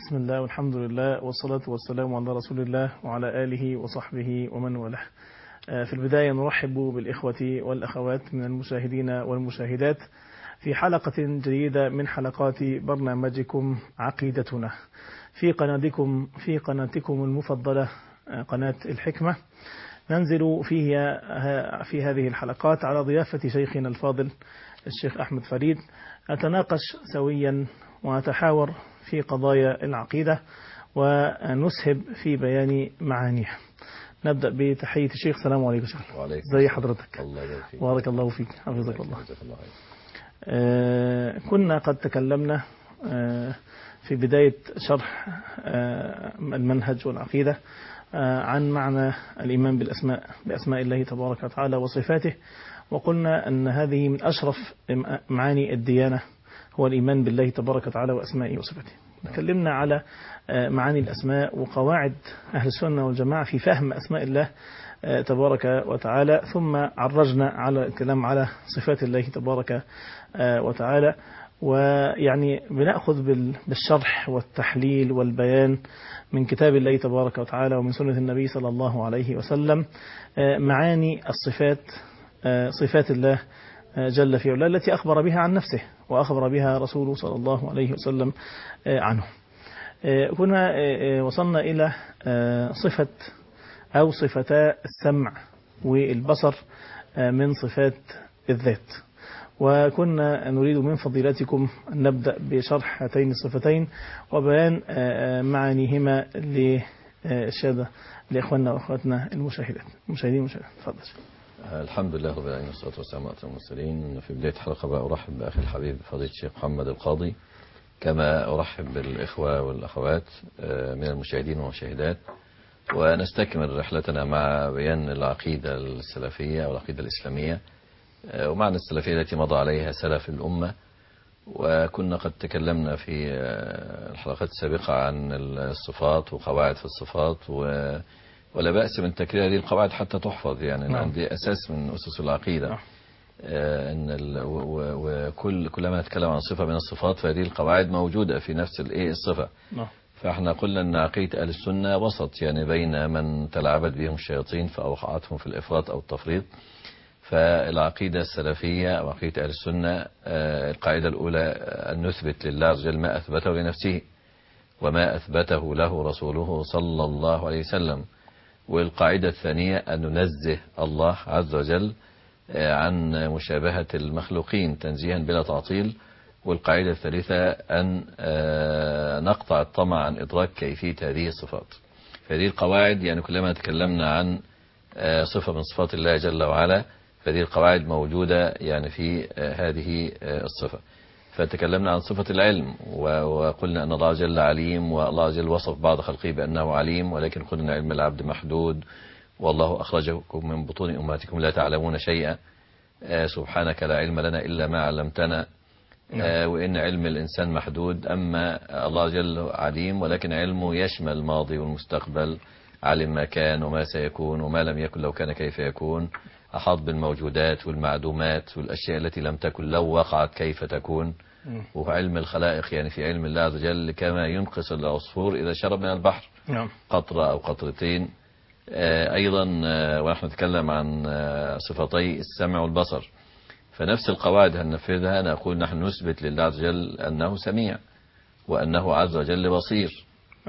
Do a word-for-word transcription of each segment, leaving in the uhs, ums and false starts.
بسم الله والحمد لله والصلاة والسلام على رسول الله وعلى آله وصحبه ومن والاه. في البداية نرحب بالإخوة والأخوات من المشاهدين والمشاهدات في حلقة جديدة من حلقات برنامجكم عقيدتنا في قناتكم في قناتكم المفضلة قناة الحكمة. ننزل فيه في هذه الحلقات على ضيافة شيخنا الفاضل الشيخ أحمد فريد، نتناقش سويا ونتحاور في قضايا العقيدة ونسهب في بيان معانيها. نبدأ بتحية الشيخ. السلام عليكم شيخ. ازي حضرتك؟ الله يبارك فيك. بارك الله فيك، حفظك الله. آه كنا قد تكلمنا آه في بداية شرح آه المنهج والعقيدة آه عن معنى الإيمان بالأسماء بأسماء الله تبارك وتعالى وصفاته، وقلنا أن هذه من أشرف معاني الديانة، هو الإيمان بالله تبارك وتعالى وأسمائه وصفاته. تكلمنا على معاني الأسماء وقواعد أهل السنة والجماعة في فهم أسماء الله تبارك وتعالى، ثم عرجنا على الكلام على صفات الله تبارك وتعالى، ويعني بنأخذ بالشرح والتحليل والبيان من كتاب الله تبارك وتعالى ومن سنة النبي صلى الله عليه وسلم معاني الصفات، صفات الله جل في علاه التي أخبر بها عن نفسه وأخبر بها رسوله صلى الله عليه وسلم عنه. كنا وصلنا إلى صفة أو صفتا السمع والبصر من صفات الذات، وكنا نريد من فضيلتكم أن نبدأ بشرح هاتين الصفتين وبيان معانيهما للشهادة لإخواننا وأخواتنا المشاهدات المشاهدين المشاهدات. تفضل. الحمد لله رب العالمين والصلاة والسلام على المرسلين. في بداية الحلقة بقى أرحب بأخي الحبيب فضيلة الشيخ محمد القاضي، كما أرحب بالإخوة والأخوات من المشاهدين والمشاهدات، ونستكمل رحلتنا مع بيان العقيدة السلفية والعقيدة الإسلامية ومعنى السلفية التي مضى عليها سلف الأمة. وكنا قد تكلمنا في الحلقات السابقة عن الصفات وقواعد في الصفات، و ولا بأس من تكرير هذه القواعد حتى تحفظ، يعني نعم. دي أساس من أسس العقيدة. نعم. آه إن وكل كلما نتكلم عن صفة من الصفات فهذه القواعد موجودة في نفس الإيه الصفة. نعم. فإحنا قلنا أن عقيدة أهل السنة وسط، يعني بين من تلعبت بهم الشياطين فأوقعتهم في الإفراط أو التفريط. فالعقيدة السلفية أو عقيدة أهل السنة آه القاعدة الأولى أن نثبت لله عز وجل ما أثبته لنفسه وما أثبته له رسوله صلى الله عليه وسلم. والقاعدة الثانية أن ننزه الله عز وجل عن مشابهة المخلوقين تنزيها بلا تعطيل. والقاعدة الثالثة أن نقطع الطمع عن إدراك كيفية هذه الصفات. فهذه القواعد يعني كلما تكلمنا عن صفة من صفات الله جل وعلا فهذه القواعد موجودة يعني في هذه الصفة. فتكلمنا عن صفة العلم وقلنا أن الله جل عليم، والله جل وصف بعض خلقه بأنه عليم، ولكن قلنا علم العبد محدود، والله أخرجكم من بطون أمهاتكم لا تعلمون شيئا، سبحانك لا علم لنا إلا ما علمتنا. وإن علم الإنسان محدود، أما الله جل عليم ولكن علمه يشمل الماضي والمستقبل، علم ما كان وما سيكون وما لم يكن لو كان كيف يكون، أحاط بالموجودات والمعدومات والأشياء التي لم تكن لو وقعت كيف تكون. وعلم الخلائق يعني في علم الله عز وجل كما ينقص العصفور إذا شرب من البحر قطرة أو قطرتين. أيضا ونحن نتكلم عن صفتي السمع والبصر، فنفس القواعد هننفذها. نقول نحن نثبت لله عز وجل أنه سميع وأنه عز وجل بصير،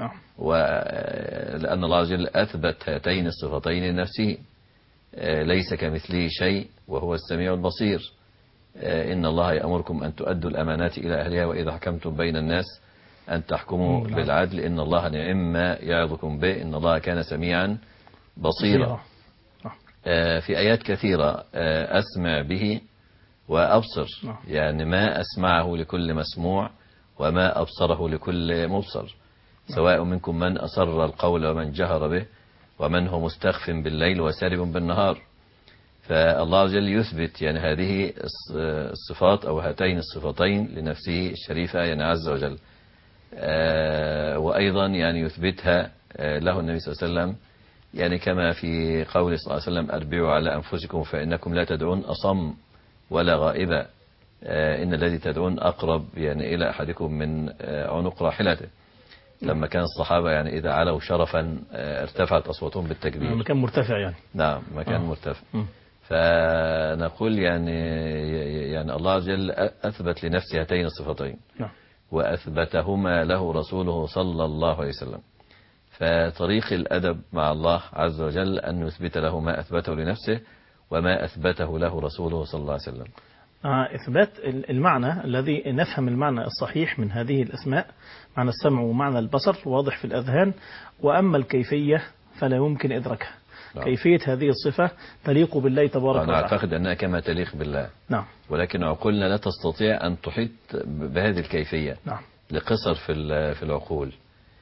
ولأن الله عز وجل أثبت هاتين الصفتين لنفسه، ليس كمثله شيء وهو السميع البصير. إن الله يأمركم أن تؤدوا الأمانات إلى أهلها وإذا حكمتم بين الناس أن تحكموا بالعدل إن الله نعم ما يعظكم به إن الله كان سميعا بصيرا. في آيات كثيرة أسمع به وأبصر، يعني ما أسمعه لكل مسموع وما أبصره لكل مبصر، سواء منكم من أسر القول ومن جهر به ومن هو مستخف بالليل وسارب بالنهار. فالله عز وجل يثبت يعني هذه الصفات أو هاتين الصفتين لنفسه الشريفة يعني عز وجل، وأيضا يعني يثبتها له النبي صلى الله عليه وسلم، يعني كما في قوله صلى الله عليه وسلم أربعوا على أنفسكم فإنكم لا تدعون أصم ولا غائبا، إن الذي تدعون أقرب يعني إلى أحدكم من عنق راحلته. لما كان الصحابة يعني إذا علوا شرفا ارتفعت أصواتهم بالتكبير. مكان مرتفع يعني. نعم مكان آه. مرتفع. م. فنقول يعني يعني الله عز وجل أثبت لنفسه هاتين الصفتين. نعم. وأثبتهما له رسوله صلى الله عليه وسلم. فطريق الأدب مع الله عز وجل أن يثبت له ما أثبته لنفسه وما أثبته له رسوله صلى الله عليه وسلم. آه إثبات المعنى الذي نفهم المعنى الصحيح من هذه الأسماء، معنى السمع ومعنى البصر واضح في الأذهان، وأما الكيفية فلا يمكن إدراكها. نعم. كيفية هذه الصفة تليق بالله تبارك وتعالى. أنا أعتقد أنها كما تليق بالله. نعم. ولكن عقولنا لا تستطيع أن تحيط بهذه الكيفية. نعم. لقصر في في العقول.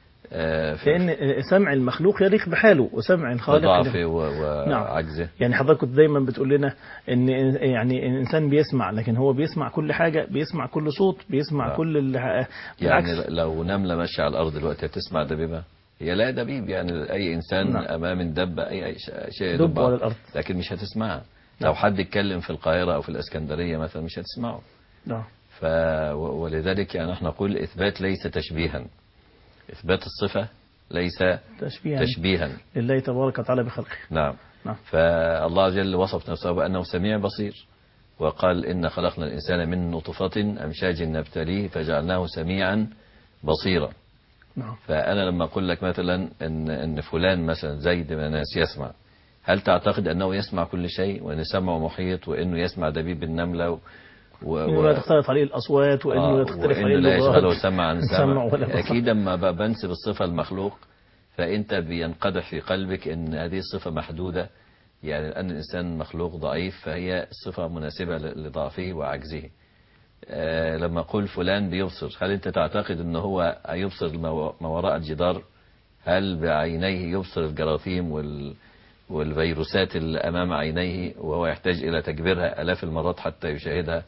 لأن سمع المخلوق يليق بحاله وسمع الخالق ضعفه وعجزه. نعم. يعني حضرتك كنت دايما بتقول لنا ان يعني الانسان بيسمع، لكن هو بيسمع كل حاجه، بيسمع كل صوت، بيسمع نعم. كل العكس. يعني لو نمله ماشيه على الارض دلوقتي هتسمع دبيبه؟ هي لا دبيب، يعني اي انسان نعم. امام دبه اي شيء يدب على الارض، لكن مش هتسمعها. لو حد اتكلم في القاهره او في الاسكندريه مثلا مش هتسمعه. نعم. ف ولذلك يعني احنا نقول اثبات ليس تشبيها. اثبات الصفه ليس تشبيها, تشبيها لله تبارك وتعالى بخلقه. نعم. نعم. فالله عز وجل وصف نفسه بأنه سميع بصير، وقال إن خلقنا الإنسان من نطفة أمشاج نبتليه فجعلناه سميعا بصيرا. نعم. فأنا لما أقول لك مثلا إن, إن فلان مثلا زيد من الناس يسمع، هل تعتقد أنه يسمع كل شيء وأن سمعه محيط وأنه يسمع دبيب النملة و... و... تختلط عليه الأصوات وأنه آه تختلف عليه اللغات، لا يشغله سمع عن سمع. سمع أكيد لما بنسب الصفة المخلوق فأنت بينقدح في قلبك أن هذه الصفة محدودة، يعني أن الإنسان مخلوق ضعيف فهي الصفة مناسبة لضعفه وعجزه. أه لما أقول فلان بيبصر، هل أنت تعتقد أنه هو يبصر ما وراء الجدار؟ هل بعينيه يبصر الجراثيم وال والفيروسات اللي أمام عينيه وهو يحتاج إلى تكبيرها آلاف المرات حتى يشاهدها؟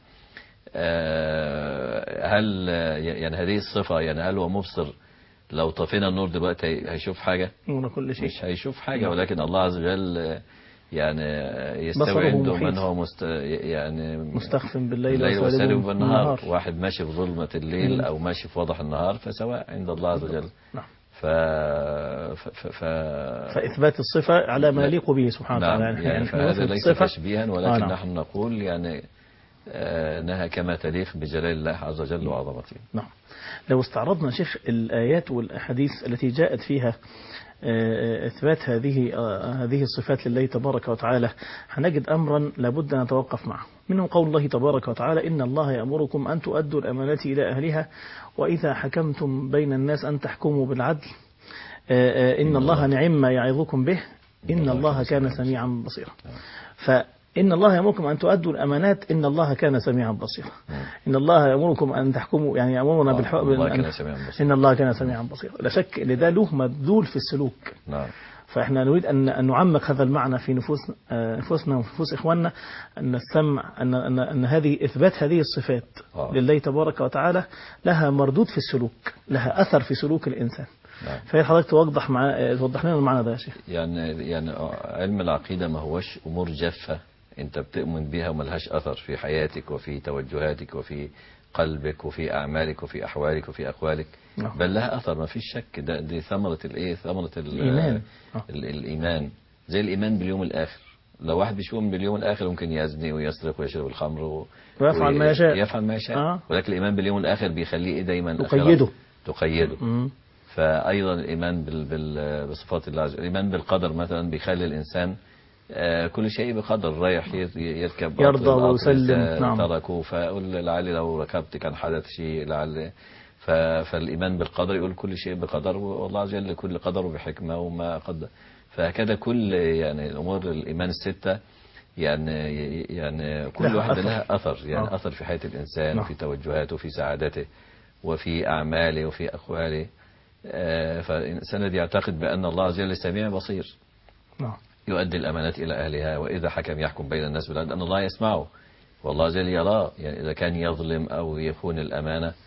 أه هل يعني هذه الصفة يعني هل هو مبصر لو طفينا النور دلوقتي هيشوف حاجة؟ كل شيء مش هيشوف حاجة. ولكن الله عز وجل يعني يستوي عنده من هو مست يعني مستخف بالليل, بالليل وسارب بالنهار. واحد ماشي في ظلمة الليل أو ماشي في وضح النهار فسواء عند الله عز وجل. نعم. ف... ف... ف... ف... فإثبات الصفة على ما يليق به سبحانه نعم. وتعالى. يعني فهذا ليس تشبيها ولكن آه نعم. نحن نقول يعني أنها كما تليق بجلال الله عز وجل وعظمته. نعم. لو استعرضنا شيخ الآيات والأحاديث التي جاءت فيها إثبات هذه هذه الصفات لله تبارك وتعالى هنجد أمرا لابد أن نتوقف معه. منه قول الله تبارك وتعالى إن الله يأمركم أن تؤدوا الأمانات إلى أهلها وإذا حكمتم بين الناس أن تحكموا بالعدل إن الله نعم ما يعظكم به إن الله كان سميعا بصيرا. فإن الله يأمركم أن تؤدوا الأمانات إن الله كان سميعا بصيرا. إن الله يأمركم أن تحكموا يعني يأمرنا بالحق إن الله كان سميعا بصيرا. لا شك ان ده له مبذول في السلوك. نعم. فإحنا نريد أن نعمق هذا المعنى في نفوس نفوسنا ونفوس إخواننا، أن السمع أن أن أن هذه إثبات هذه الصفات آه. لله تبارك وتعالى لها مردود في السلوك، لها أثر في سلوك الإنسان. نعم. فهي حضرتك توضح مع توضح لنا المعنى ده يا شيخ. يعني يعني علم العقيدة ما هوش أمور جافة أنت بتؤمن بها وملهاش أثر في حياتك وفي توجهاتك وفي قلبك وفي أعمالك وفي أحوالك وفي أقوالك. نعم. بل لها أثر ما فيش شك. ده دي ثمرة الإيه؟ ثمرة الإيمان. الإيمان زي الإيمان باليوم الآخر. لو واحد بيشوف باليوم الآخر ممكن يزني ويسرق ويشرب الخمر و... ويفعل ما يشاء يفعل ما يشاء. آه. ولكن الإيمان باليوم الآخر بيخليه إيه دايما تقيده تقيده. مم. فأيضا الإيمان بال... بال... بصفات الله عز وجل. الإيمان بالقدر مثلا بيخلي الإنسان آه كل شيء بقدر، رايح يركب يرضى ويسلم. نعم. تركه فأقول لعلي لو ركبت كان حدث شيء لعل. فالإيمان بالقدر يقول كل شيء بقدر والله عز وجل كل قدر بحكمة وما قدر. فهكذا كل يعني الأمور الإيمان الستة يعني يعني كل واحدة لها أثر يعني آه. أثر في حياة الإنسان نعم. وفي توجهاته وفي سعادته وفي أعماله وفي أقواله. آه فالإنسان يعتقد بأن الله عز وجل سميع بصير. نعم. يؤدي الأمانات إلى أهلها وإذا حكم يحكم بين الناس بالعدل أن الله يسمعه والله عز وجل يراه. يعني إذا كان يظلم أو يخون الأمانة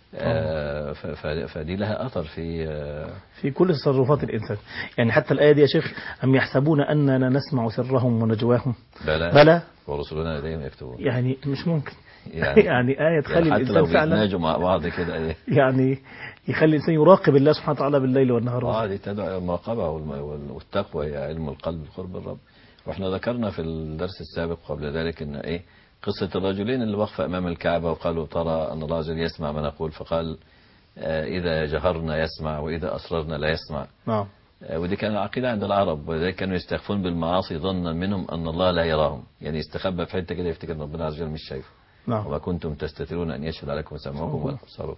آه ف- ف- فدي لها أثر في آه في كل تصرفات الإنسان. يعني حتى الآية دي يا شيخ، أم يحسبون أننا نسمع سرهم ونجواهم بلى بلى. ورسلنا لديهم يكتبون. يعني مش ممكن. يعني, يعني آية تخلي يعني حتى لو الإنسان فعلا بيتناجوا مع بعض كده إيه. يعني يخلي الإنسان يراقب الله سبحانه وتعالى بالليل والنهار. اه دي تدعو إلى المراقبة والم- وال- والتقوى، هي علم القلب قرب الرب. واحنا ذكرنا في الدرس السابق قبل ذلك ان ايه قصة الرجلين اللي وقف امام الكعبة وقالوا ترى ان الله عز وجل يسمع ما نقول، فقال آه اذا جهرنا يسمع واذا اسررنا لا يسمع. نعم. آه ودي كانت عقيدة عند العرب، وذلك كانوا يستخفون بالمعاصي ظنا منهم ان الله لا يراهم، يعني يستخبى في حتة كده يفتكر ان ربنا عز وجل مش شايفه. نعم. وما كنتم تستترون ان يشهد عليكم سمعكم وابصاركم.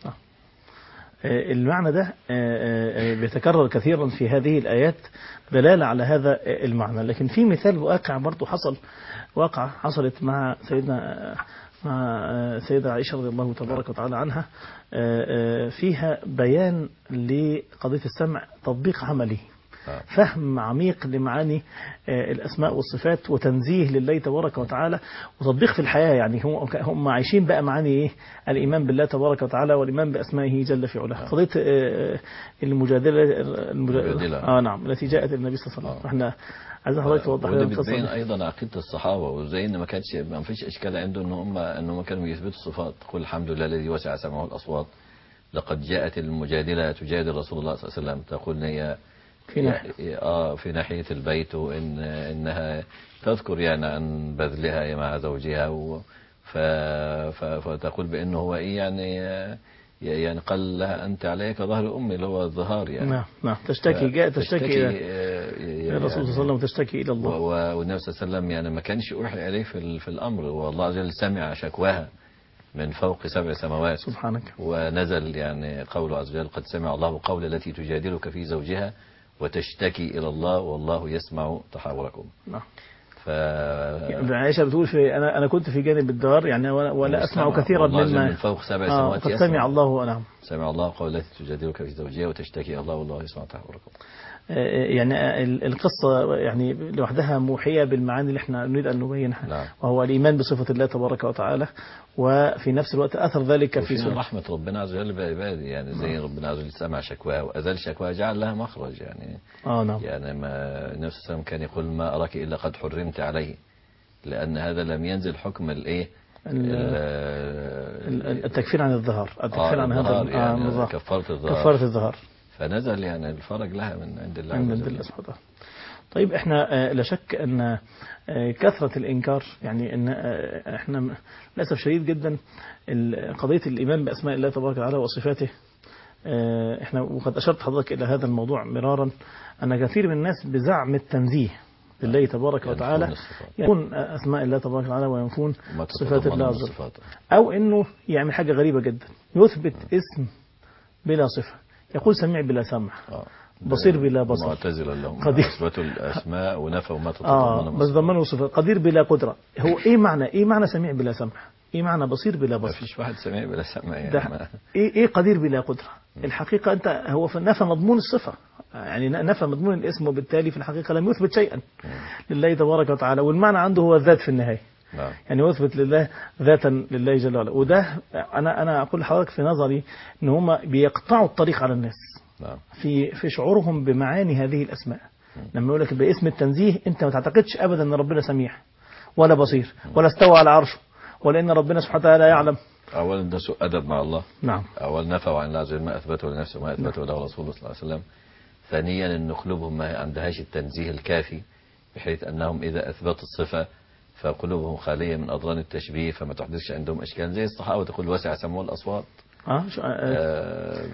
المعنى ده بيتكرر كثيرا في هذه الآيات دلالة على هذا المعنى. لكن في مثال واقع برضو حصل، واقع حصلت مع سيدنا مع سيدة عائشة رضي الله تبارك وتعالى عنها، فيها بيان لقضية السمع، تطبيق عملي، فهم عميق لمعاني الأسماء والصفات، وتنزيه لله تبارك وتعالى، وتطبيق في الحياة. يعني هم هم عايشين بقى معاني إيه؟ الإيمان بالله تبارك وتعالى والإيمان بأسمائه جل في علاه. قضية المجادلة المجادلة آه نعم التي جاءت النبي صلى الله عليه وسلم. احنا عايزين حضرتك توضح لنا القصة القصة دي. دي. أيضا عقيدة الصحابة، وزي إن ما كانش ما فيش إشكال عنده إن هم إن هم كانوا يثبتوا الصفات. قل الحمد لله الذي وسع سمعه الأصوات. لقد جاءت المجادلة تجادل رسول الله صلى الله عليه وسلم، تقول إن هي في ناحية آه في ناحية البيت، وإن إنها تذكر يعني عن بذلها مع زوجها، و ف ف فتقول بأنه هو إيه يعني يعني قال لها أنت عليك ظهر أمي، اللي هو الظهار يعني. نعم نعم تشتكي جاء تشتكي إلى يعني الرسول صلى الله عليه وسلم، تشتكي إلى الله. والنبي صلى الله عليه وسلم يعني ما كانش أوحي عليه في في الأمر، والله عز وجل سمع شكواها من فوق سبع سماوات سبحانك. ونزل يعني قوله عز وجل قد سمع الله قول التي تجادلك في زوجها وتشتكي إلى الله والله يسمع تحاوركم. نعم. ف يعني عائشة بتقول في أنا أنا كنت في جانب الدار يعني ولا, ولا أسمع كثيرا مما من فوق سبع آه سماوات قد سمع الله. نعم. سمع الله قول التي تجادلك في زوجها وتشتكي إلى الله والله يسمع تحاوركم. يعني القصة يعني لوحدها موحية بالمعاني اللي احنا نريد أن نبينها. نعم. وهو الإيمان بصفة الله تبارك وتعالى، وفي نفس الوقت أثر ذلك في سورة رحمة ربنا عز وجل بعباده، يعني زي نعم. ربنا عز وجل سمع شكواها وأزال شكواها جعل لها مخرج يعني. آه نعم. يعني ما النبي صلى الله عليه وسلم كان يقول ما أراك إلا قد حرمت عليه، لأن هذا لم ينزل حكم الإيه التكفير عن الظهر، التكفير آه عن هذا يعني الظهر، كفارة الظهر كفارة الظهر، فنزل يعني الفرج لها من عند الله من عند الله سبحانه. طيب احنا لا شك ان كثرة الانكار يعني ان احنا للاسف شديد جدا قضية الايمان باسماء الله تبارك وتعالى وصفاته. احنا وقد اشرت حضرتك الى هذا الموضوع مرارا، ان كثير من الناس بزعم التنزيه لله تبارك وتعالى يكون اسماء الله تبارك وتعالى وينفون صفات الله عز وجل، او انه يعمل حاجة غريبة جدا، يثبت اسم بلا صفة، يقول سميع بلا سمع، بصير بلا بصر. معتزلة لهم اثبتوا الاسماء ونفوا ما تتضمن اه بس ضمنوا صفات. قدير بلا قدرة، هو ايه معنى ايه معنى سميع بلا سمع؟ ايه معنى بصير بلا بصر؟ ما فيش واحد سميع بلا سمع يعني. ده ايه ايه قدير بلا قدرة؟ الحقيقة انت هو نفى مضمون الصفة، يعني نفى مضمون الاسم، وبالتالي في الحقيقة لم يثبت شيئا لله تبارك وتعالى، والمعنى عنده هو الذات في النهاية. نعم. يعني يثبت لله ذاتا لله جل وعلا، وده انا انا اقول لحضرتك في نظري ان هم بيقطعوا الطريق على الناس. نعم. في في شعورهم بمعاني هذه الاسماء. لما يقول لك باسم التنزيه، انت ما تعتقدش ابدا ان ربنا سميع ولا بصير ولا استوى على عرشه ولا ان ربنا سبحانه وتعالى يعلم. اولا ده سوء ادب مع الله. نعم. اولا نفوا عن الله عز وجل ما اثبته لنفسه وما اثبته له رسوله صلى الله عليه وسلم. ثانيا ان قلوبهم ما عندهاش التنزيه الكافي، بحيث انهم اذا اثبتوا الصفه فقلوبهم خاليه من اضران التشبيه، فما تحدثش عندهم اشكال زي الصحابه تقول وسع سمعه الاصوات. اه, آه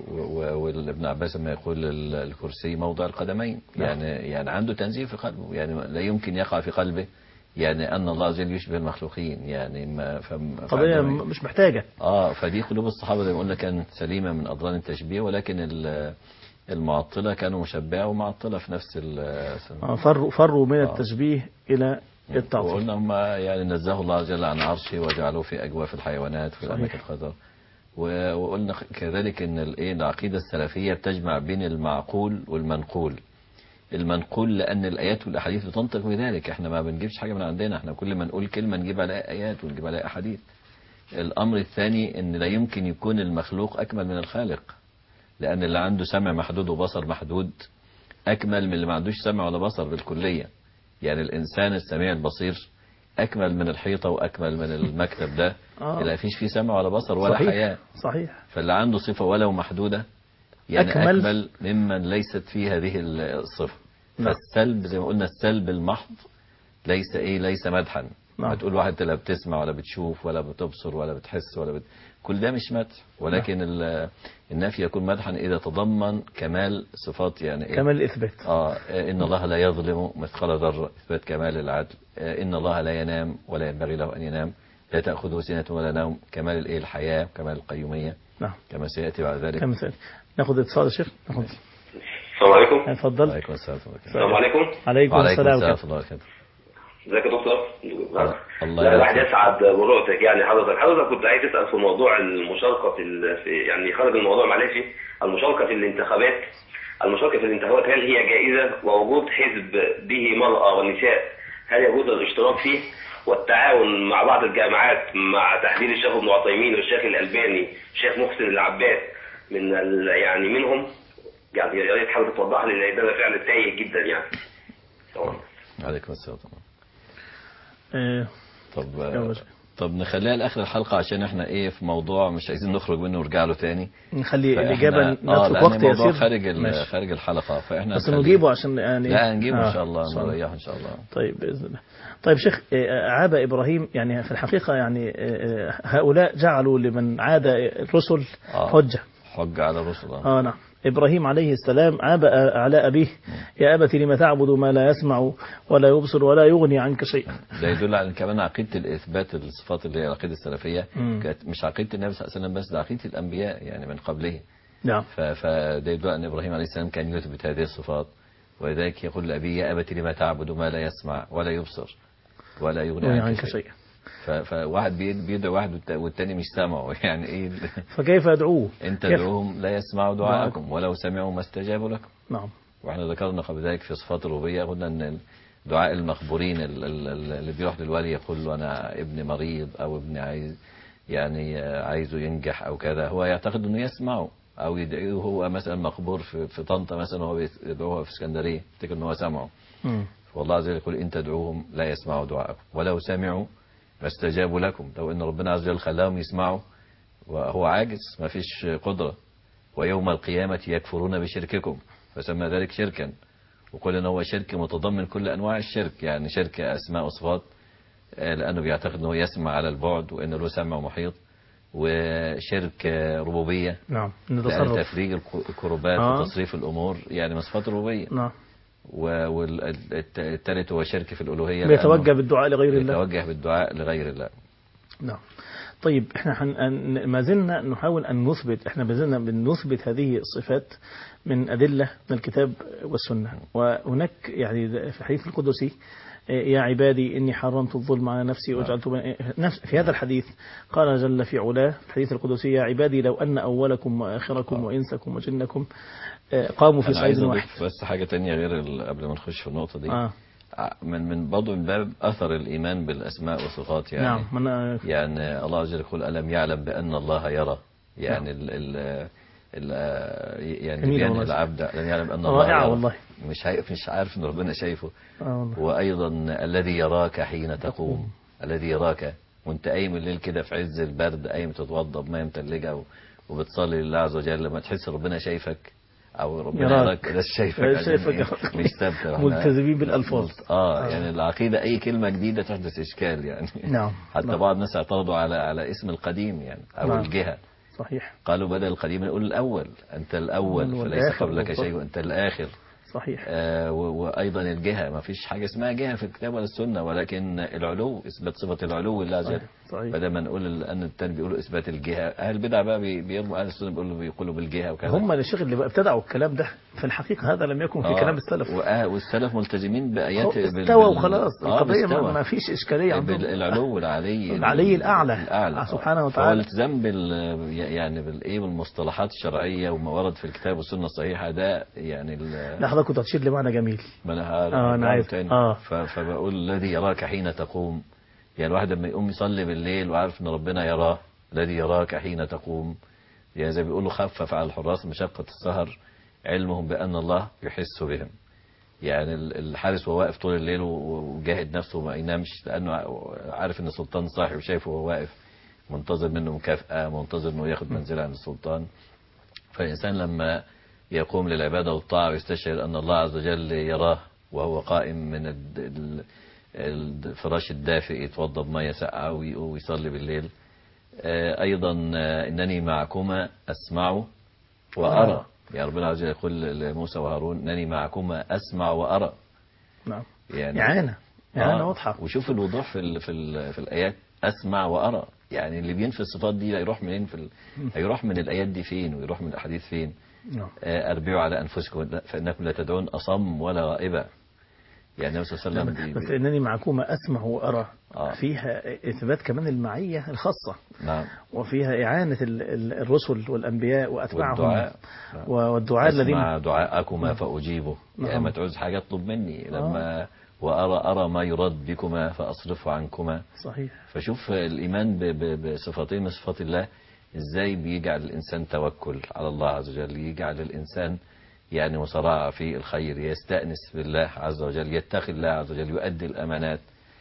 وابن عباس ما يقول الكرسي موضع القدمين. يعني يعني عنده تنزيه في قلبه، يعني لا يمكن يقع في قلبه يعني ان الله عز وجل يشبه المخلوقين، يعني ما قضيه مش محتاجه. اه فدي قلوب الصحابه زي ما قلنا كانت سليمه من اضران التشبيه، ولكن المعطله كانوا مشبعه ومعطله في نفس ال فروا فروا من التشبيه الى التعطيل. وقلنا هم يعني نزهوا الله عز وجل عن عرشه وجعلوه في اجواف الحيوانات في الاماكن الخضراء. وقلنا كذلك ان الايه العقيده السلفيه بتجمع بين المعقول والمنقول. المنقول لان الايات والاحاديث بتنطق بذلك، احنا ما بنجيبش حاجه من عندنا، احنا كل ما نقول كلمه نجيب عليها ايات ونجيب عليها احاديث. الأمر الثاني أن لا يمكن يكون المخلوق أكمل من الخالق، لأن اللي عنده سمع محدود وبصر محدود أكمل من اللي ما عندوش سمع ولا بصر بالكلية. يعني الإنسان السميع البصير أكمل من الحيطة وأكمل من المكتب ده آه. اللي فيش فيه سمع ولا بصر ولا صحيح. حياة. صحيح. فاللي عنده صفة ولو محدودة يعني أكمل, أكمل ممن ليست فيه هذه الصفة. نعم. فالسلب زي ما قلنا السلب المحض ليس إيه ليس مدحا. نعم. ما تقول واحد لا بتسمع ولا بتشوف ولا بتبصر ولا بتحس ولا بت... كل ده مش مدح، ولكن ال... النفي يكون مدحا إذا تضمن كمال صفات يعني إيه؟ كمال الإثبات. آه إن الله لا يظلم مثقال ذرة، إثبات كمال العدل. آه إن الله لا ينام ولا ينبغي له أن ينام، لا تأخذه سنة ولا نوم، كمال الإيه الحياة، كمال القيومية. نعم. كما سيأتي بعد ذلك. كما سيأتي. ناخذ اتصال يا شيخ. ناخذ. السلام عليكم. اتفضل. وعليكم السلام ورحمة الله. السلام عليكم. عليكم السلام ورحمة الله وبركاته. ازيك يا دكتور؟ الله لا الواحد يبارك. يسعد برؤيتك. يعني حضرتك حضرتك كنت عايز تسأل في موضوع المشاركة في, ال... في يعني خارج الموضوع معلش، المشاركة في الانتخابات. المشاركة في الانتخابات هل هي جائزة؟ ووجود حزب به مرأة ونساء هل يجوز الاشتراك فيه؟ والتعاون مع بعض الجامعات مع تحديد الشيخ ابن عثيمين والشيخ الألباني الشيخ محسن العباد من ال... يعني منهم، يعني يا ريت حضرتك توضح لي لان ده فعلا تايه جدا يعني. عليكم السلام. آه. طب طب نخليها لاخر الحلقه عشان احنا ايه في موضوع مش عايزين نخرج منه ونرجع له تاني. نخلي الاجابه اه نترك وقت يسير خارج خارج الحلقه، فاحنا بس نجيبه عشان يعني لا نجيبه آه. ان شاء الله نريحه ان شاء الله. طيب باذن الله. طيب شيخ، عاب ابراهيم يعني في الحقيقه يعني هؤلاء جعلوا لمن عاد الرسل آه. حجه حجه على الرسل. اه نعم. إبراهيم عليه السلام عاب على أبيه: يا أبت لم تعبد ما لا يسمع ولا يبصر ولا يغني عنك شيئا. ده يدل على كمان عقيدة الإثبات الصفات اللي هي العقيدة السلفية كانت مش عقيدة النبي صلى الله عليه وسلم بس، ده عقيدة الأنبياء يعني من قبله. نعم. فده يدل أن إبراهيم عليه السلام كان يثبت هذه الصفات، ولذلك يقول لأبيه: يا أبت لم تعبد ما لا يسمع ولا يبصر ولا يغني عنك شيئا. فواحد بيدعو واحد والتاني مش سامعه يعني ايه. فكيف يدعوه؟ ان تدعوهم لا يسمعوا دعاءكم ولو سمعوا ما استجابوا لكم. نعم. واحنا ذكرنا قبل ذلك في صفات الربوبيه قلنا ان دعاء المخبورين اللي بيروح للولي يقول له انا ابني مريض او ابني عايز يعني عايزه ينجح او كذا، هو يعتقد انه يسمعه، او يدعيه هو مثلا مقبور في, في طنطا مثلا وهو بيدعوه في اسكندريه يفتكر ان هو سمعه. والله عز وجل يقول ان تدعوهم لا يسمعوا دعاءكم ولو سمعوا ما استجابوا لكم. لو ان ربنا عز وجل خلاهم يسمعوا وهو عاجز ما فيش قدرة، ويوم القيامة يكفرون بشرككم فسمى ذلك شركا. وقل ان هو شرك متضمن كل انواع الشرك، يعني شرك اسماء وصفات لانه بيعتقد انه يسمع على البعد وان له سمع محيط، وشرك ربوبية نعم لأن تفريج الكربات آه. وتصريف الامور يعني من صفات الربوبية. نعم. والثالث هو شرك في الألوهية بيتوجه بالدعاء لغير الله. بيتوجه بالدعاء لغير الله. نعم. طيب احنا حن... ما زلنا نحاول أن نثبت، احنا ما زلنا بنثبت هذه الصفات من أدلة من الكتاب والسنة. وهناك يعني في الحديث القدسي: يا عبادي إني حرمت الظلم على نفسي وجعلت نفس. في هذا الحديث قال جل في علاه في الحديث القدسي: يا عبادي لو أن أولكم وآخركم وإنسكم وجنكم قاموا في صعيد واحد. بس حاجة تانية غير قبل ما نخش في النقطة دي. آه. من من برضه من باب أثر الإيمان بالأسماء والصفات يعني. نعم. من يعني الله عز وجل يقول: ألم يعلم بأن الله يرى. يعني نعم. ال ال ال يعني بيان العبد ألم يعلم أن الله يرى. والله. مش مش عارف إن ربنا شايفه. آه وأيضا الذي يراك حين تقوم. الذي يراك وأنت قايم الليل كده في عز البرد، قايم تتوضأ بمية متلجة وبتصلي لله عز وجل، لما تحس ربنا شايفك او ربنا يراك ده شايفك, شايفك مش ثابته. ملتزمين بالالفاظ. آه, اه يعني العقيده اي كلمه جديده تحدث اشكال يعني. نعم. حتى نعم. بعض الناس اعترضوا على على اسم القديم يعني او نعم. الجهه. صحيح. قالوا بدل القديم نقول الاول، انت الاول فليس قبلك شيء وانت الاخر. صحيح. آه وايضا الجهه ما فيش حاجه اسمها جهه في الكتاب ولا السنه، ولكن العلو اثبات صفه العلو لله عز وجل. فلما نقول ان التاني بيقولوا اثبات الجهه، اهل البدع بقى بيرموا اهل السنه بيقولوا بيقولوا بالجهه وكذا. هم الشيخ اللي بقى ابتدعوا الكلام ده، في الحقيقه هذا لم يكن في آه كلام السلف. والسلف ملتزمين بايات استوى وخلاص. القضيه آه ما فيش اشكاليه عندهم. بالعلو العلي العلي الاعلى الاعلى سبحانه وتعالى. والالتزام بال يعني بالايه بالمصطلحات الشرعيه وما ورد في الكتاب والسنه الصحيحه ده يعني. لا حضرتك كنت هتشير لمعنى جميل. ما انا آه انا عايز آه. فبقول الذي يراك حين تقوم، يعني الواحد لما يقوم يصلي بالليل وعارف ان ربنا يراه، الذي يراك حين تقوم، يعني زي بيقولوا خفف على الحراس مشقة السهر علمهم بأن الله يحس بهم. يعني الحارس وهو واقف طول الليل وجاهد نفسه وما ينامش لأنه عارف ان السلطان صاحي وشايفه وهو واقف منتظر منه مكافأة، منتظر انه ياخد منزلة عند السلطان. فالإنسان لما يقوم للعبادة والطاعة ويستشعر أن الله عز وجل يراه وهو قائم من الفراش الدافئ يتوضى بمية ساقعة ويصلي بالليل. أيضا إنني معكما أسمع وأرى، يعني ربنا عز وجل يقول لموسى وهارون إنني معكما أسمع وأرى. نعم. يعني إعانة إعانة آه واضحة. وشوف الوضوح في ال في ال في الآيات، أسمع وأرى. يعني اللي بينفي الصفات دي هيروح منين؟ في ال... هيروح من الآيات دي فين ويروح من الأحاديث فين؟ نعم. أربعوا على أنفسكم فإنكم لا تدعون أصم ولا غائبا. يعني النبي صلى الله عليه وسلم بس إنني معكما أسمع وأرى آه. فيها إثبات كمان المعية الخاصة. نعم. وفيها إعانة الرسل والأنبياء وأتباعهم والدعاء. والدعاء الذين أسمع دعاءكما فأجيبه. نعم. يعني ما تعوز حاجة اطلب مني لما آه. وأرى أرى ما يراد بكما فأصرفه عنكما. صحيح. فشوف الإيمان بصفتين من صفات الله إزاي بيجعل الإنسان توكل على الله عز وجل، يجعل الإنسان يعني مصارعة في الخير، يستأنس بالله عز وجل، يتقي الله عز وجل، يؤدي الأمانات،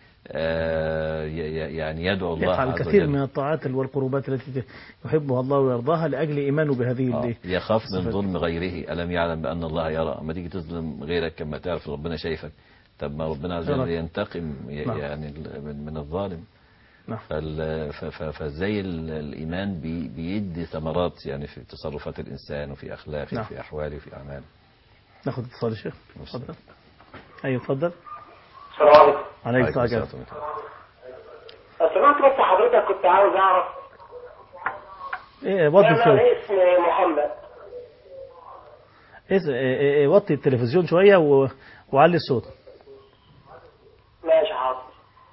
يعني يدعو الله يفعل عز وجل، الكثير من الطاعات والقربات التي يحبها الله ويرضاها لأجل إيمانه بهذه آه. يخاف من ظلم الصفات. غيره، ألم يعلم بأن الله يرى. أما تيجي تظلم غيرك كما تعرف ربنا شايفك، طب ما ربنا عز وجل ينتقم يعني من الظالم. نعم. فازاي الإيمان بي بيدي ثمرات يعني في تصرفات الإنسان وفي أخلاقه نعم. وفي أحواله وفي أعماله. ناخذ اتصال يا شيخ. تفضل. أيوة تفضل. السلام عليكم. عليكم السلام. سمعت بس حضرتك كنت عاوز أعرف إيه وطي أنا اسم محمد. إيه إيه وطي التلفزيون شوية و... وعلي الصوت. ماشي حاضر.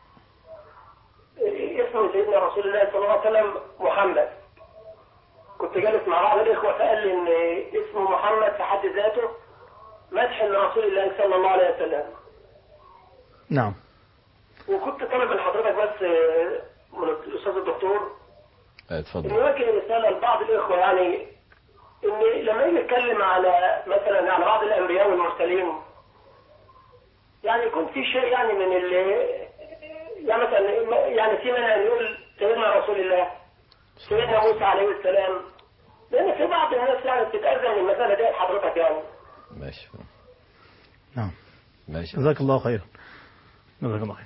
اسم سيدنا رسول الله صلى الله عليه وسلم محمد. كنت جالس مع بعض الإخوة فقال لي إن اسمه محمد في حد ذاته مدح لرسول الله صلى الله عليه وسلم. نعم. وكنت طالب من حضرتك بس من الأستاذ الدكتور اتفضل. إن يوجه رسالة لبعض الإخوة، يعني إن لما يجي يتكلم على مثلا على بعض الأنبياء والمرسلين يعني يكون في شيء يعني من اللي يعني مثلا يعني في منها أن يقول سيدنا رسول الله، سيدنا موسى عليه السلام، لأن في بعض الناس يعني بتتأذى من المسألة دي حضرتك يعني. ماشي. نعم. ماشي. جزاك الله خير. جزاك الله خير.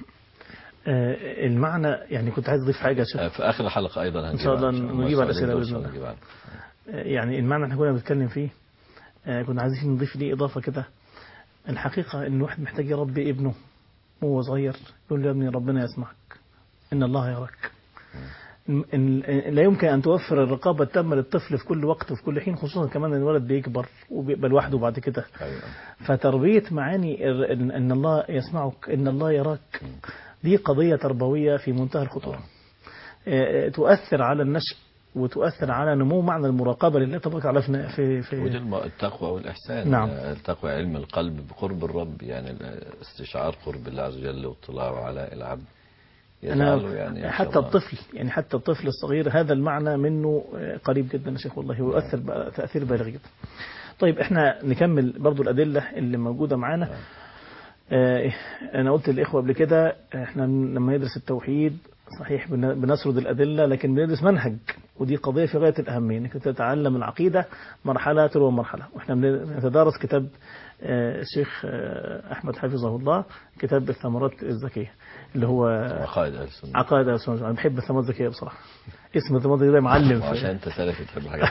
آه المعنى يعني كنت عايز اضيف حاجه شوف. في اخر الحلقه ايضا ان شاء الله نجيب على الاسئله باذن الله. آه يعني المعنى احنا كنا بنتكلم فيه، آه كنا عايزين نضيف ليه اضافه كده. الحقيقه ان الواحد محتاج يربي ابنه وهو صغير، يقول له يا ابني ربنا يسمعك، ان الله يراك. إن لا يمكن أن توفر الرقابة التامة للطفل في كل وقت وفي كل حين، خصوصا كمان أن الولد بيكبر وبيبقى لوحده بعد كده. فتربية معاني أن الله يسمعك، أن الله يراك، دي قضية تربوية في منتهى الخطورة، تؤثر على النشء وتؤثر على نمو معنى المراقبة لله تبارك وتعالى في في ودي التقوى والإحسان. نعم. التقوى علم القلب بقرب الرب، يعني استشعار قرب الله عز وجل واطلاعه على العبد. أنا يعني حتى الطفل يعني حتى الطفل الصغير هذا المعنى منه قريب جدا يا شيخ والله، ويؤثر تأثير بالغ جدا. طيب احنا نكمل برضو الأدلة اللي موجودة معانا. اه أنا قلت للإخوة قبل كده احنا لما ندرس التوحيد صحيح بنسرد الأدلة، لكن بندرس منهج، ودي قضية في غاية الأهمية انك تتعلم العقيدة مرحلة تلو مرحلة. واحنا بنتدارس كتاب الشيخ أحمد حفظه الله، كتاب الثمرات الزكية اللي هو عقائد أهل السنة. عقائد أهل السنة. أنا بحب الثمرات الزكية بصراحة، اسم الثمرات الزكية معلم. عشان أنت سلفي تحب الحاجات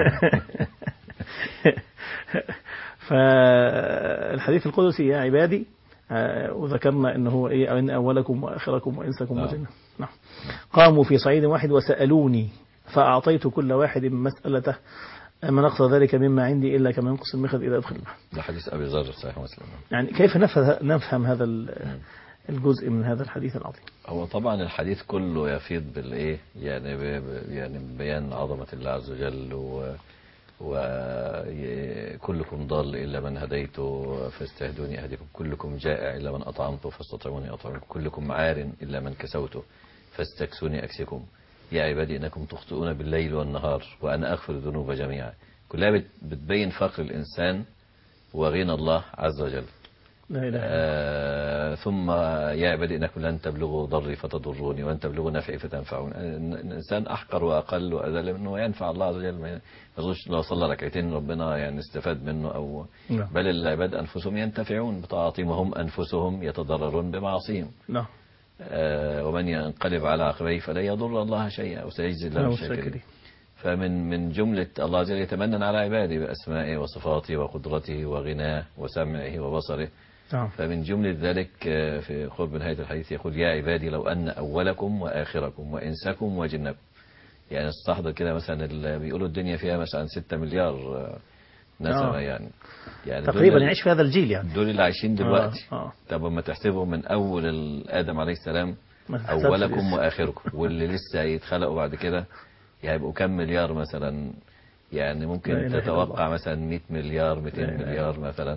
فالحديث القدسي يا عبادي، وذكرنا أنه هو إيه، أن أولكم وآخركم وإنسكم وجنة. نعم. قاموا في صعيد واحد وسألوني فأعطيت كل واحد مسألته، ما نقص ذلك مما عندي إلا كما ينقص المخذ إذا أدخل الماء. ده حديث أبي ذر صحيح مسلم. يعني كيف نفهم هذا الجزء من هذا الحديث العظيم؟ هو طبعا الحديث كله يفيض بالإيه، يعني يعني بيان عظمة الله عز وجل وكلكم ضال إلا من هديته فاستهدوني أهدكم، كلكم جائع إلا من أطعمته فاستطعموني أطعمكم، كلكم عار إلا من كسوته فاستكسوني أكسكم، يا عبادي إنكم تخطئون بالليل والنهار وأنا أغفر الذنوب جميعا. كلها بتبين فقر الإنسان وغنى الله عز وجل. لا إله إلا آه ثم يا عبادي إنكم لن تبلغوا ضري فتضروني وأن تبلغوا نفعي فتنفعون. الإنسان أحقر وأقل وأذل منه ينفع الله عز وجل، ما يظنش لو صلى ركعتين ربنا يعني استفاد منه أو نعم. بل العباد أنفسهم ينتفعون بطاعتهم وهم أنفسهم يتضررون بمعاصيهم. نعم. آه ومن ينقلب على عقبيه فلا يضر الله شيئا وسيجزي الله الشاكرين. فمن من جملة الله عز وجل يتمنن على عباده بأسمائه وصفاته وقدرته وغناه وسمعه وبصره. نعم. فمن جملة ذلك في قرب نهاية الحديث يقول يا عبادي لو أن أولكم وآخركم وإنسكم وجنكم، يعني استحضر كده مثلا اللي بيقولوا الدنيا فيها مثلا ستة مليار نسمة، آه. يعني يعني تقريبا يعيش في هذا الجيل يعني دول اللي عايشين دلوقتي. آه. آه. طب لما تحسبهم من أول آدم عليه السلام أولكم وآخركم واللي لسه هيتخلقوا بعد كده هيبقوا كم مليار مثلا، يعني ممكن تتوقع مثلا مئة مليار مئتين مليار مثلا.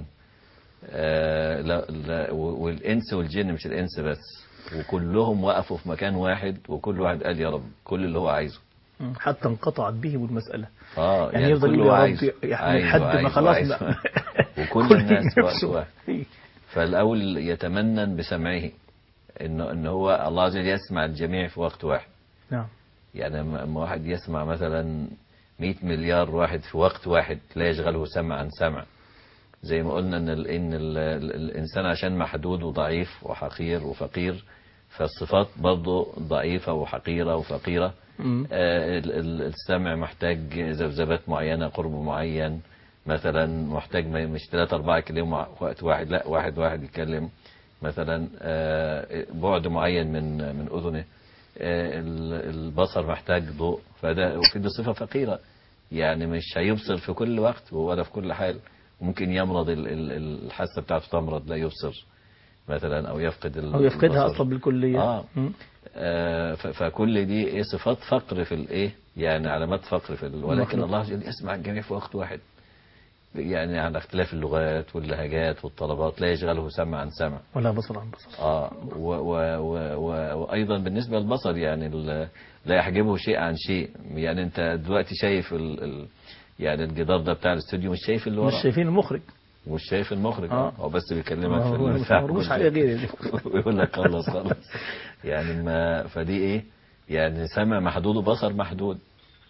آه لا لا والإنس والجن مش الإنس بس، وكلهم وقفوا في مكان واحد وكل واحد قال يا رب كل اللي هو عايزه، حتى انقطعت بهم المسألة. آه يعني, يعني يفضل يقول يا رب يعني لحد ما خلاص وكل الناس وقت واحد. فالأول يتمنن بسمعه إنه إن هو الله عز وجل يسمع الجميع في وقت واحد. نعم. يعني لما واحد يسمع مثلا مئة مليار واحد في وقت واحد لا يشغله سمع عن سمع، زي ما قلنا ان ال ان ال الانسان عشان محدود وضعيف وحقير وفقير، فالصفات برضه ضعيفة وحقيرة وفقيرة. آه السمع محتاج ذبذبات معينة، قرب معين، مثلا محتاج مش ثلاثة أربعة يكلموا وقت واحد، لا واحد واحد يتكلم مثلا. آه بعد معين من من أذنه. آه البصر محتاج ضوء، فده وفي دي صفة فقيرة، يعني مش هيبصر في كل وقت ولا في كل حال. ممكن يمرض الحاسة بتاعته تمرض لا يبصر مثلا أو يفقد أو يفقدها أصلا بالكلية. آه. آه فكل دي إيه صفات فقر في الإيه، يعني علامات فقر في ال... ولكن الله عز وجل يسمع الجميع في وقت واحد، يعني على اختلاف اللغات واللهجات والطلبات لا يشغله سمع عن سمع ولا بصر عن بصر. آه و و و و وأيضا بالنسبة للبصر يعني لا يحجبه شيء عن شيء. يعني أنت دلوقتي شايف ال... ال... يعني الجدار ده بتاع الاستوديو مش شايف اللي ورا، مش شايفين المخرج، مش شايف المخرج اه هو بس بيكلمك في هو مش مش حاجه غير ويقول لك خلص خلص يعني ما فدي ايه، يعني سمع محدود وبصر محدود.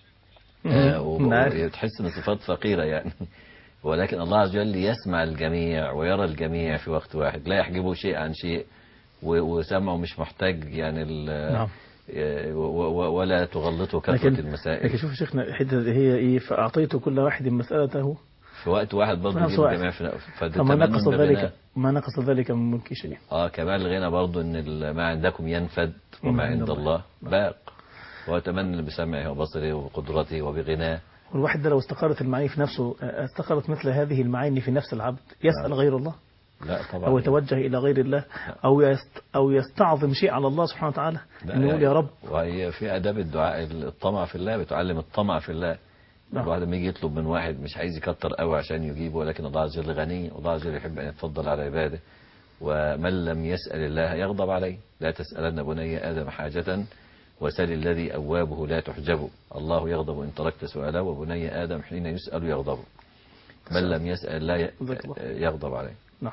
آه وتحس ان صفات فقيره يعني ولكن الله عز وجل يسمع الجميع ويرى الجميع في وقت واحد، لا يحجبه شيء عن شيء، وسمعه مش محتاج يعني نعم. ولا تغلطه كثرة المسائل. لكن شوف شيخنا الحته هي ايه، فاعطيت كل واحد مسألته في وقت واحد برضه يجيب الجميع في فما نقص ذلك ما نقص ذلك من ملك شيء. اه كمال الغنى برضه ان ما عندكم ينفد وما عند الله باق، واتمنى بسمعه وبصره وبقدرته وبغناه. والواحد ده لو استقرت المعاني في نفسه، استقرت مثل هذه المعاني في نفس العبد، يسأل غير الله لا طبعا، أو يتوجه إلى غير الله، أو يست أو يستعظم شيء على الله سبحانه وتعالى، إنه يقول يا رب. وهي في آداب الدعاء الطمع في الله، بتعلم الطمع في الله. الواحد لما يجي يطلب من واحد مش عايز يكتر قوي عشان يجيبه، ولكن الله عز وجل غني، والله عز وجل يحب أن يتفضل على عباده. ومن لم يسأل الله يغضب عليه. لا تسألن بني آدم حاجة وسل الذي أوابه لا تحجبه. الله يغضب إن تركت سؤاله، وبني آدم حين يسأل يغضب. من لم يسأل لا يغضب عليه. نعم.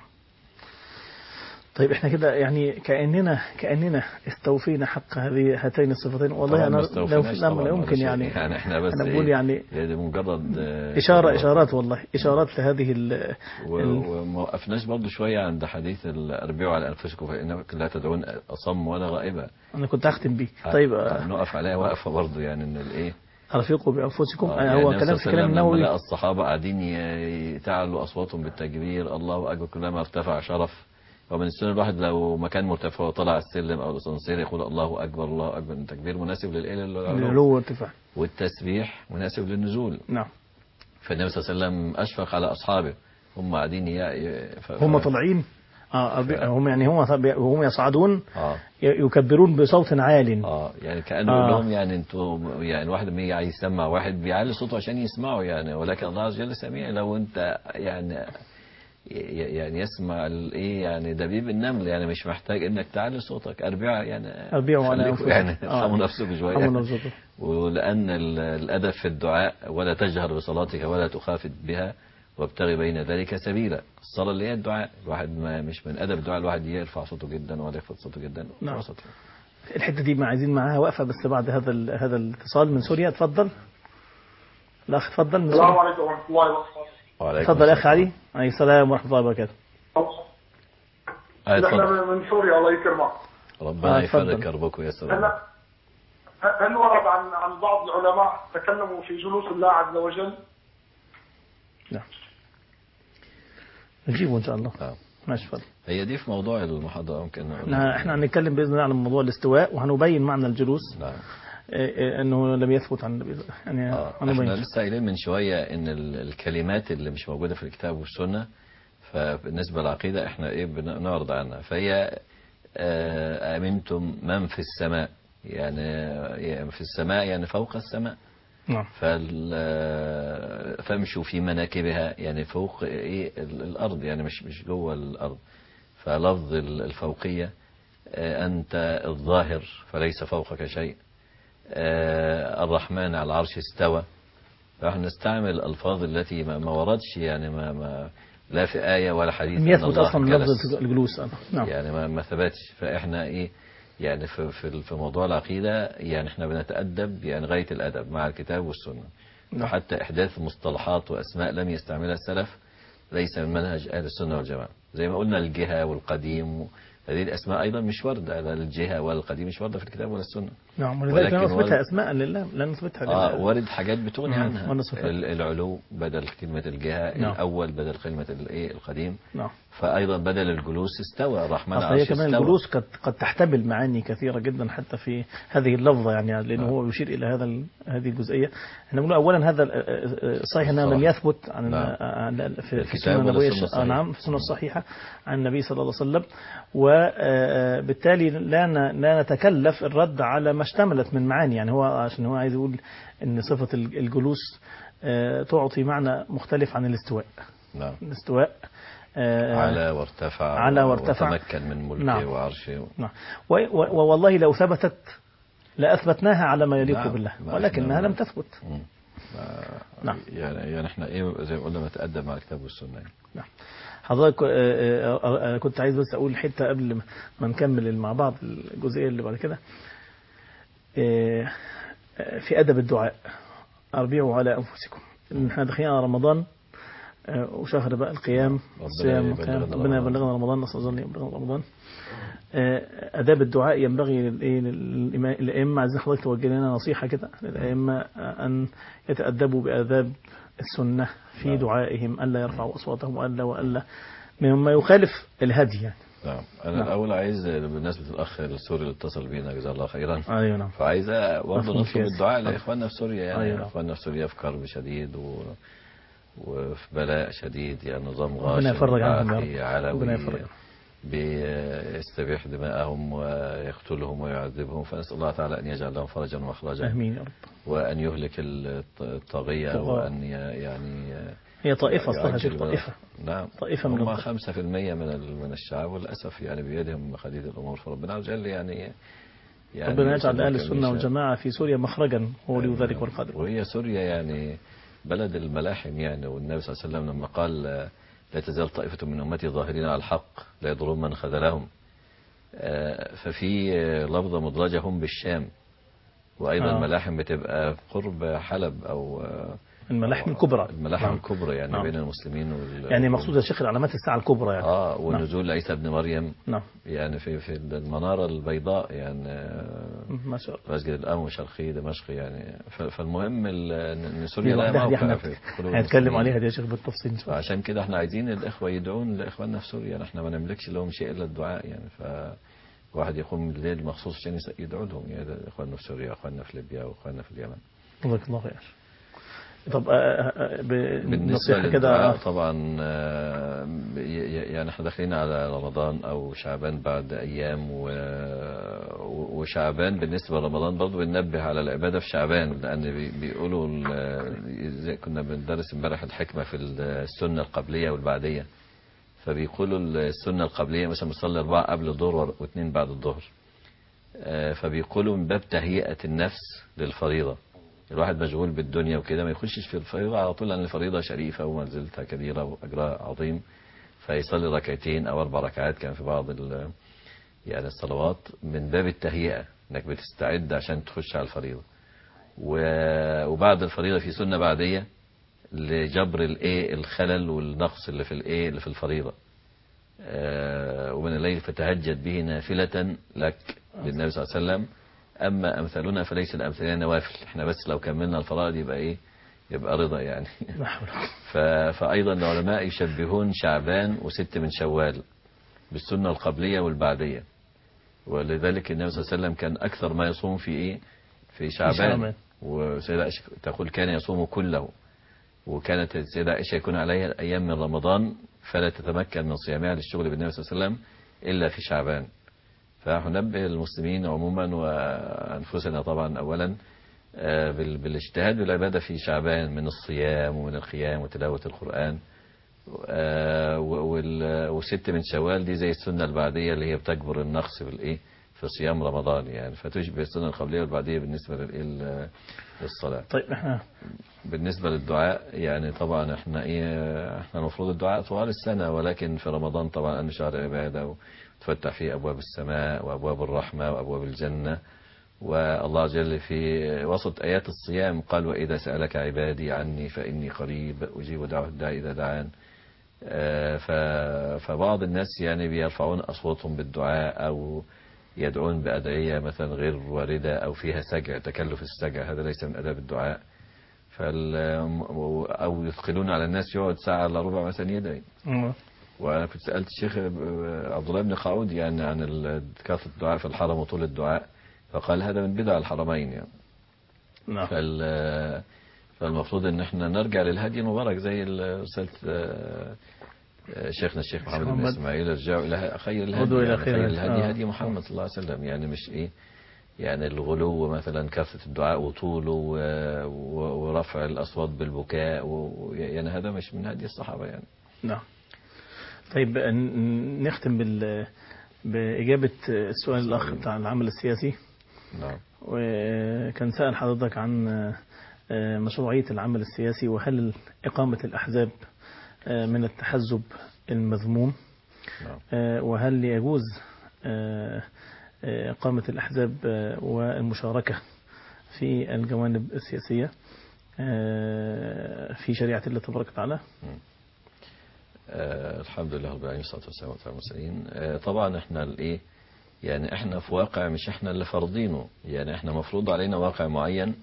طيب احنا كده يعني كأننا كأننا استوفينا حق هذه هاتين الصفتين. والله انا لو لا يمكن يعني يعني احنا بس انا بقول يعني مجرد اشاره اشارات والله اشارات لهذه ال وما وقفناش برضه شويه عند حديث الاربعوا على انفسكم فانكم لا تدعون اصم ولا غائبا. انا كنت هختم بيه. طيب نقف عليها وقفه برضه يعني ان الايه رفيقوا بانفسكم. آه هو يعني كلام في كلام النووي. لما الصحابه قاعدين يتعلوا اصواتهم بالتكبير الله اكبر كلما ارتفع شرف. ومن السنة الواحد لو مكان مرتفع وطلع السلم أو الأسانسير يقول الله أكبر الله أكبر. التكبير مناسب للعلو والارتفاع، والتسبيح مناسب للنزول. نعم. فالنبي صلى الله عليه وسلم أشفق على أصحابه هم قاعدين ف... هم طالعين اه هم يعني هم هم يصعدون اه يكبرون بصوت عال. اه يعني كأنه آه. يقول لهم يعني انتوا يعني الواحد لما يجي عايز يسمع واحد بيعلي صوته عشان يسمعه يعني، ولكن الله عز وجل سميع. لو انت يعني يعني يسمع الايه يعني دبيب النمل، يعني مش محتاج انك تعلي صوتك. اربعه يعني أربعوا على خليكم أنفسكم. يعني آه. ارحموا نفسكم شويه. ارحموا نفسكم. ولأن ال- الأدب في الدعاء ولا تجهر بصلاتك ولا تخافت بها وابتغي بين ذلك سبيلا. الصلاة اللي هي الدعاء، الواحد ما مش من أدب الدعاء الواحد يرفع صوته جدا ولا يخفض صوته جدا. نعم. وسط. الحتة دي ما عايزين معاها وقفة بس بعد هذا ال- هذا الاتصال من سوريا. اتفضل الأخ، اتفضل من السلام سوريا. عليكم ورحمة الله وبركاته. وعليكم اتفضل يا السلام. أخ علي. عليه السلام ورحمة الله وبركاته. آه، نحن اتفضل. من سوريا الله يكرمك. ربنا آه، يفرج اتفضل. كربك ويسر هلا أمرك. هل ورد عن عن بعض العلماء تكلموا في جلوس الله عز وجل؟ نعم نجيبه إن شاء الله. آه. ماشي اتفضل. هي دي في موضوع المحاضرة ممكن نقول. احنا احنا هنتكلم باذن الله عن موضوع الاستواء، وهنبين معنى الجلوس. نعم. إيه إيه انه لم يثبت عن النبي يعني. آه. هنبين. احنا لسه قايلين من شوية ان ال- الكلمات اللي مش موجودة في الكتاب والسنة، فبالنسبة للعقيدة احنا ايه بنعرض عنها. فهي آه، امنتم من في السماء، يعني يعني في السماء يعني فوق السماء. نعم. فال آه، فامشوا في مناكبها يعني فوق ايه ال- الارض، يعني مش مش جوه الارض. فلفظ ال- الفوقية آه، انت الظاهر فليس فوقك شيء. آه، الرحمن على العرش استوى. فاحنا نستعمل الالفاظ التي ما ما وردش يعني ما ما لا في آية ولا حديث لم أن يثبت الله اصلا جلس. لفظ الجلوس. آه. نعم. يعني ما ما ثبتش. فاحنا ايه يعني في في في موضوع العقيده يعني احنا بنتادب يعني غايه الادب مع الكتاب والسنه. نعم. وحتى احداث مصطلحات واسماء لم يستعملها السلف ليس من منهج اهل السنه والجماعه. زي ما قلنا الجهه والقديم، هذه الاسماء ايضا مش وارده، لا الجهه ولا القديم مش وارده في الكتاب ولا السنه. نعم. ولذلك لا ولكن نثبتها ورد- اسماء لله، لا نثبتها اه لله. وارد حاجات بتغني مم. عنها. ولا صفات. ال- العلو بدل كلمه الجهه. نعم. الاول بدل كلمه الايه القديم. نعم. فايضا بدل الجلوس استوى الرحمن على أصل هي العرش كمان استوى. الجلوس قد قد تحتمل معاني كثيرة جدا حتى في هذه اللفظة يعني، لأنه نعم. هو يشير إلى هذا ال- هذه الجزئية. احنا بنقول أولا هذا ال- صحيح أنه لم الصراحة. يثبت عن نعم. عن- في في الكتاب السنة ولا النبوية. السنة آه، الصحيحة. نعم في السنة الصحيحة عن النبي صلى الله عليه وسلم. وبالتالي لا ن- لا نتكلف الرد على ما اشتملت من معاني. يعني هو عشان هو عايز يقول أن صفة الجلوس آه، تعطي معنى مختلف عن الاستواء. نعم. الاستواء آه، على وارتفع على وارتفع. وتمكن من ملكه نعم. وعرشه. نعم. و- و- والله لو ثبتت لأثبتناها على ما يليق نعم. بالله، ما ولكنها إحنا- لم تثبت. مم. ما- نعم. يعني يعني احنا ايه زي ما قلنا نتأدب مع الكتاب والسنة يعني. نعم. حضرتك آه، آه، آه، كنت عايز بس أقول حتة قبل ما نكمل مع بعض الجزئية اللي بعد كده. آه، آه، في أدب الدعاء أربعوا على أنفسكم. إن احنا داخلين على رمضان آه، وشهر بقى القيام ربنا الصيام يبلغنا والقيام. ربنا رمضان. يبلغنا رمضان، نسأل الله أن يبلغنا رمضان. آه، آداب الدعاء ينبغي للإيه للإمام- للأئمة. عايزين حضرتك توجه لنا نصيحة كده للأئمة آه، أن يتأدبوا بآداب السنة في نعم. دعائهم، ألا يرفعوا أصواتهم وألا وألا مما يخالف الهدي يعني. نعم. انا نعم. الاول عايز بمناسبة الاخ السوري اللي اتصل بينا جزاه الله خيرا، أيوة نعم. فعايز برضه مفهوم نطلب سياسي. الدعاء نعم. لاخواننا في سوريا يعني. أيوة نعم. اخواننا في سوريا في كرب شديد و وفي بلاء شديد، يعني نظام ربنا غاشم يفرج عنهم يا باقي رب. علوي ربنا يفرج. بيستبيح دماءهم ويقتلهم ويعذبهم. فنسأل الله تعالى أن يجعل لهم فرجا ومخرجا، آمين يا رب. وأن يهلك الط- الطاغية، طغاة. وأن ي- يعني هي طائفة أصلها يعجل شيخ، بنا- طائفة نعم. طائفة من هم الط- خمسة في المية من ال- من الشعب وللأسف يعني بيدهم مخاليد الأمور. فربنا عز وجل يعني يعني ربنا يجعل أهل يسلمك السنة الميشاء. والجماعة في سوريا مخرجا، هو ولي ذلك والقادر. وهي سوريا يعني بلد الملاحم يعني. والنبي صلى الله عليه وسلم لما قال لا تزال طائفة من أمتي ظاهرين على الحق لا يضرون من خذلهم، آه، ففي لفظة مدرجة هم بالشام. وأيضا آه. الملاحم بتبقى قرب حلب أو آه، الملاحم الكبرى. الملاحم نعم. الكبرى يعني نعم. بين المسلمين وال... يعني مقصود يا شيخ علامات الساعة الكبرى يعني. اه ونزول عيسى ابن مريم نعم. يعني في في المنارة البيضاء يعني آه، ما شاء الله. مسجد الأم شرقي دمشق يعني. ف- فالمهم ال- ان سوريا لها لوحدها دي موقع احنا في قلوب هنتكلم المسلمين. عليها دي يا شيخ بالتفصيل إن شاء الله. فعشان كده احنا عايزين الاخوه يدعون لاخواننا في سوريا. احنا ما نملكش لهم شيء الا الدعاء يعني. فواحد يقوم الليل مخصوص عشان يس- يدعو لهم يعني اخواننا في سوريا واخواننا في ليبيا واخواننا في اليمن. جزاك الله خير. طب آه، آه، بالنسبة بنصيحة كده للدعاء آه، طبعا آه، ي- ي- يعني احنا داخلين على رمضان او شعبان بعد ايام و- و- وشعبان بالنسبة لرمضان برضه بننبه على العبادة في شعبان، لان بي- بيقولوا ال- زي كنا بندرس امبارح الحكمة في السنة القبلية والبعدية. فبيقولوا السنة القبلية مثلا بنصلي أربعة قبل الظهر واثنين بعد الظهر. آه، فبيقولوا من باب تهيئة النفس للفريضة. الواحد مشغول بالدنيا وكده ما يخشش في الفريضة على طول، لأن الفريضة شريفة ومنزلتها كبيرة وأجرها عظيم، فيصلي ركعتين أو أربع ركعات كان في بعض ال- يعني الصلوات من باب التهيئة، إنك بتستعد عشان تخش على الفريضة. و- وبعد الفريضة في سنة بعدية لجبر الايه الخلل والنقص اللي في الايه اللي في الفريضة. آه، ومن الليل فتهجد به نافلة لك للنبي صلى الله عليه وسلم. أما أمثالنا فليس الأمثالين نوافل، احنا بس لو كملنا الفرائض يبقى إيه، يبقى رضا يعني. لا حول. ف- فأيضا العلماء يشبهون شعبان وست من شوال بالسنة القبلية والبعدية، ولذلك النبي صلى الله عليه وسلم كان أكثر ما يصوم في إيه، في شعبان. شعبان. وسيدة عائشة تقول كان يصوم كله، وكانت السيدة عائشة يكون عليها أيام من رمضان فلا تتمكن من صيامها للشغل بالنبي صلى الله عليه وسلم إلا في شعبان. فننبه المسلمين عموما وأنفسنا طبعا أولا آه، بال- بالاجتهاد بالعبادة في شعبان من الصيام ومن القيام وتلاوة القرآن. آه، و- وال- وست من شوال دي زي السنة البعدية اللي هي بتجبر النقص في الإيه في صيام رمضان يعني، فتشبه السنة القبلية والبعدية بالنسبة للإيه للصلاة. طيب احنا بالنسبة للدعاء يعني طبعا احنا ايه احنا المفروض الدعاء طوال السنة، ولكن في رمضان طبعا أنه شهر عبادة وتفتح فيه أبواب السماء وأبواب الرحمة وأبواب الجنة. والله عز وجل في وسط آيات الصيام قال وإذا سألك عبادي عني فإني قريب أجيب دعوة الداعي إذا دعان. آه، ف- فبعض الناس يعني بيرفعون أصواتهم بالدعاء أو يدعون بأدعية مثلا غير واردة أو فيها سجع، تكلف السجع هذا ليس من آداب الدعاء. فال أو يثقلون على الناس يقعد ساعة إلا ربع مثلا يدعي. آه، وأنا كنت سألت الشيخ عبد الله بن قعود يعني عن ال- كثرة الدعاء في الحرم وطول الدعاء، فقال هذا من بدع الحرمين يعني. نعم. فال فالمفروض ان احنا نرجع للهدي المبارك زي رسالة شيخنا الشيخ محمد بن محمد. اسماعيل، ارجعوا الى خير الهدي عودوا إلى يعني خير خير الهدي. الهدي آه. هدي محمد صلى الله عليه وسلم، يعني مش ايه يعني الغلو مثلا كثرة الدعاء وطوله و- و- ورفع الأصوات بالبكاء و- يعني هذا مش من هدي الصحابة يعني. نعم. طيب ن- نختم بال بإجابة السؤال الأخ بتاع العمل السياسي. نعم. وكان سأل حضرتك عن مشروعية العمل السياسي، وهل إقامة الأحزاب من التحزب المذموم، نعم. وهل يجوز إقامة الأحزاب والمشاركة في الجوانب السياسية في شريعة الله تبارك وتعالى؟ آه الحمد لله رب العالمين والصلاة والسلام على المرسلين. آه طبعا احنا الايه يعني احنا في واقع مش احنا اللي فرضينه، يعني احنا مفروض علينا واقع معين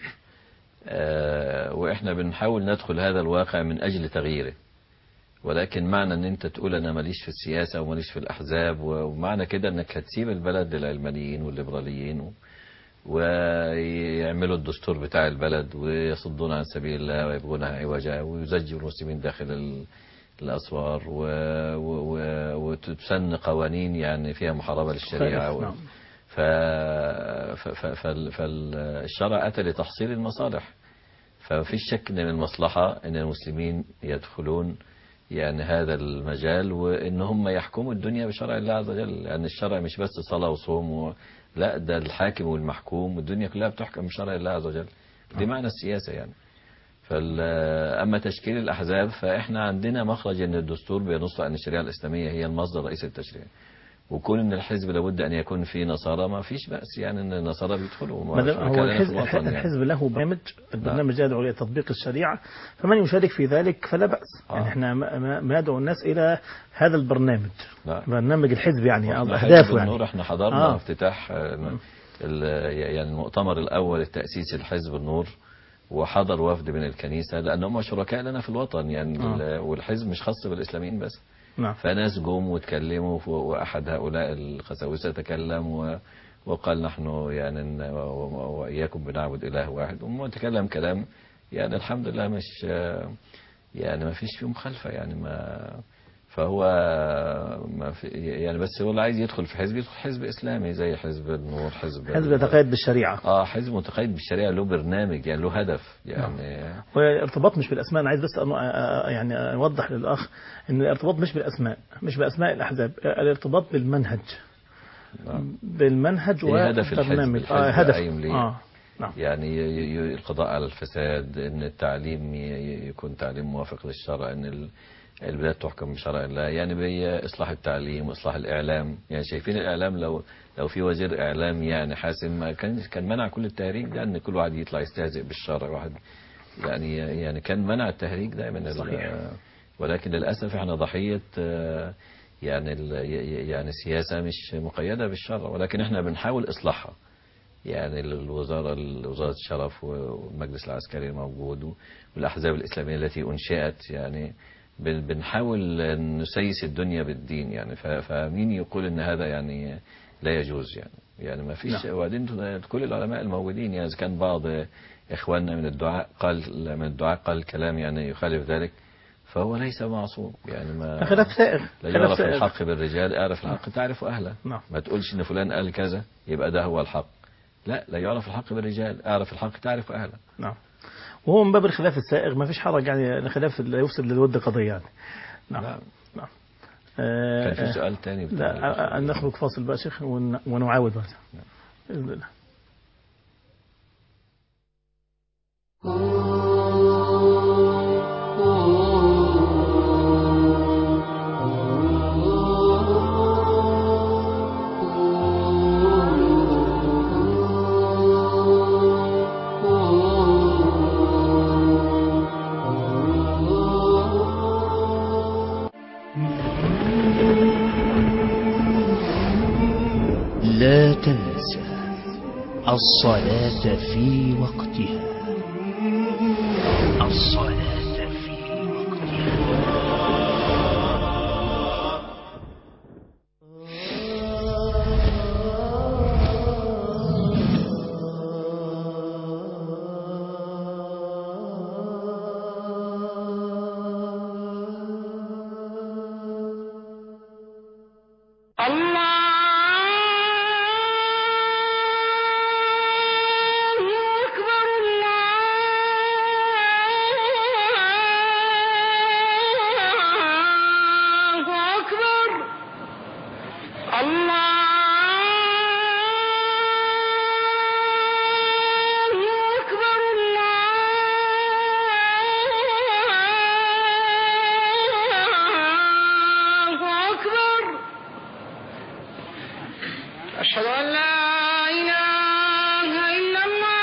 آه واحنا بنحاول ندخل هذا الواقع من اجل تغييره. ولكن معنى ان انت تقول انا ماليش في السياسة وماليش في الاحزاب ومعنى كده انك هتسيب البلد للعلمانيين والليبراليين و ويعملوا الدستور بتاع البلد ويصدون عن سبيل الله ويبغونها عوجا ويزجوا المسلمين داخل ال الأسوار و... و... وتتسن قوانين يعني فيها محاربة للشريعة و... نعم. ف... ف... ف... فال... فالشرع أتى لتحصيل المصالح، ففي شك من المصلحة أن المسلمين يدخلون يعني هذا المجال وأن هم يحكموا الدنيا بشرع الله عز وجل، لأن يعني الشرع مش بس صلاة وصوم و... لا ده الحاكم والمحكوم والدنيا كلها بتحكم بشرع الله عز وجل. دي معنى السياسة يعني. أما تشكيل الأحزاب فإحنا عندنا مخرج أن الدستور بينص أن الشريعة الإسلامية هي المصدر الرئيسي للتشريع، وكون أن الحزب لابد أن يكون فيه نصارى ما فيش بأس يعني أن النصارى بيدخلوا. هو الحزب, يعني. الحزب له برنامج، البرنامج يدعو إلى تطبيق الشريعة، فمن يشارك في ذلك فلا بأس. آه. يعني احنا ما ندعو الناس إلى هذا البرنامج، لا. برنامج الحزب يعني أهدافه يعني. النور احنا حضرنا آه. افتتاح يعني المؤتمر الأول التأسيسي لحزب النور، وحضر وفد من الكنيسة لأن هم شركاء لنا في الوطن يعني. آه. والحزب مش خاص بالإسلاميين بس. نعم. فناس جم وتكلموا، وأحد هؤلاء القساوسة تكلم وقال نحن يعني وإياكم بنعبد إله واحد، وتكلم كلام يعني الحمد لله مش يعني ما فيش فيه مخالفة يعني ما فهو ما في يعني بس هو اللي عايز يدخل في حزب يدخل حزب إسلامي زي حزب النور حزب حزب يتقيد بالشريعة. اه حزب متقيد بالشريعة له برنامج يعني له هدف يعني. والارتباط مش بالأسماء. أنا عايز بس يعني أوضح للأخ إن الارتباط مش بالأسماء مش بأسماء الأحزاب، الارتباط بالمنهج. نعم. بالمنهج وبرنامج آه هدف آه. نعم. يعني القضاء على الفساد، ان التعليم يكون تعليم موافق للشرع، ان البلاد تحكم بشرع الله، يعني بإصلاح التعليم وإصلاح الإعلام. يعني شايفين الإعلام لو لو في وزير إعلام يعني حاسم ما كان كان منع كل التهريج ده، ان كل واحد يطلع يستهزئ بالشرع واحد يعني يعني كان منع التهريج ده من صحيح. ولكن للأسف احنا ضحية يعني يعني سياسة مش مقيدة بالشرع، ولكن احنا بنحاول إصلاحها. يعني الوزارة وزارة الشرف والمجلس العسكري الموجود والأحزاب الإسلامية التي أنشئت، يعني بنحاول نسيس الدنيا بالدين يعني. فمين يقول إن هذا يعني لا يجوز يعني يعني ما فيش. وبعدين كل العلماء الموجودين يعني إذا كان بعض إخواننا من الدعاء قال من الدعاء قال كلام يعني يخالف ذلك فهو ليس معصوم يعني. ما خلاف سائغ. لا يعرف الحق بالرجال، اعرف الحق تعرف أهله. ما تقولش إن فلان قال كذا يبقى ده هو الحق. لا لا يعرف الحق بالرجال، اعرف الحق تعرف أهله. نعم. وهو من باب الخلاف السائغ ما فيش حرج يعني، الخلاف لا يفسد للود قضية يعني. نعم. نعم. نعم. آه كان في سؤال تاني لا أن نخرج فاصل بقى شيخ ونعاود بقى بإذن الله. لا تنسى الصلاة في وقتها. الصلاة في وقتها. أشهد أن لا إله إلا الله.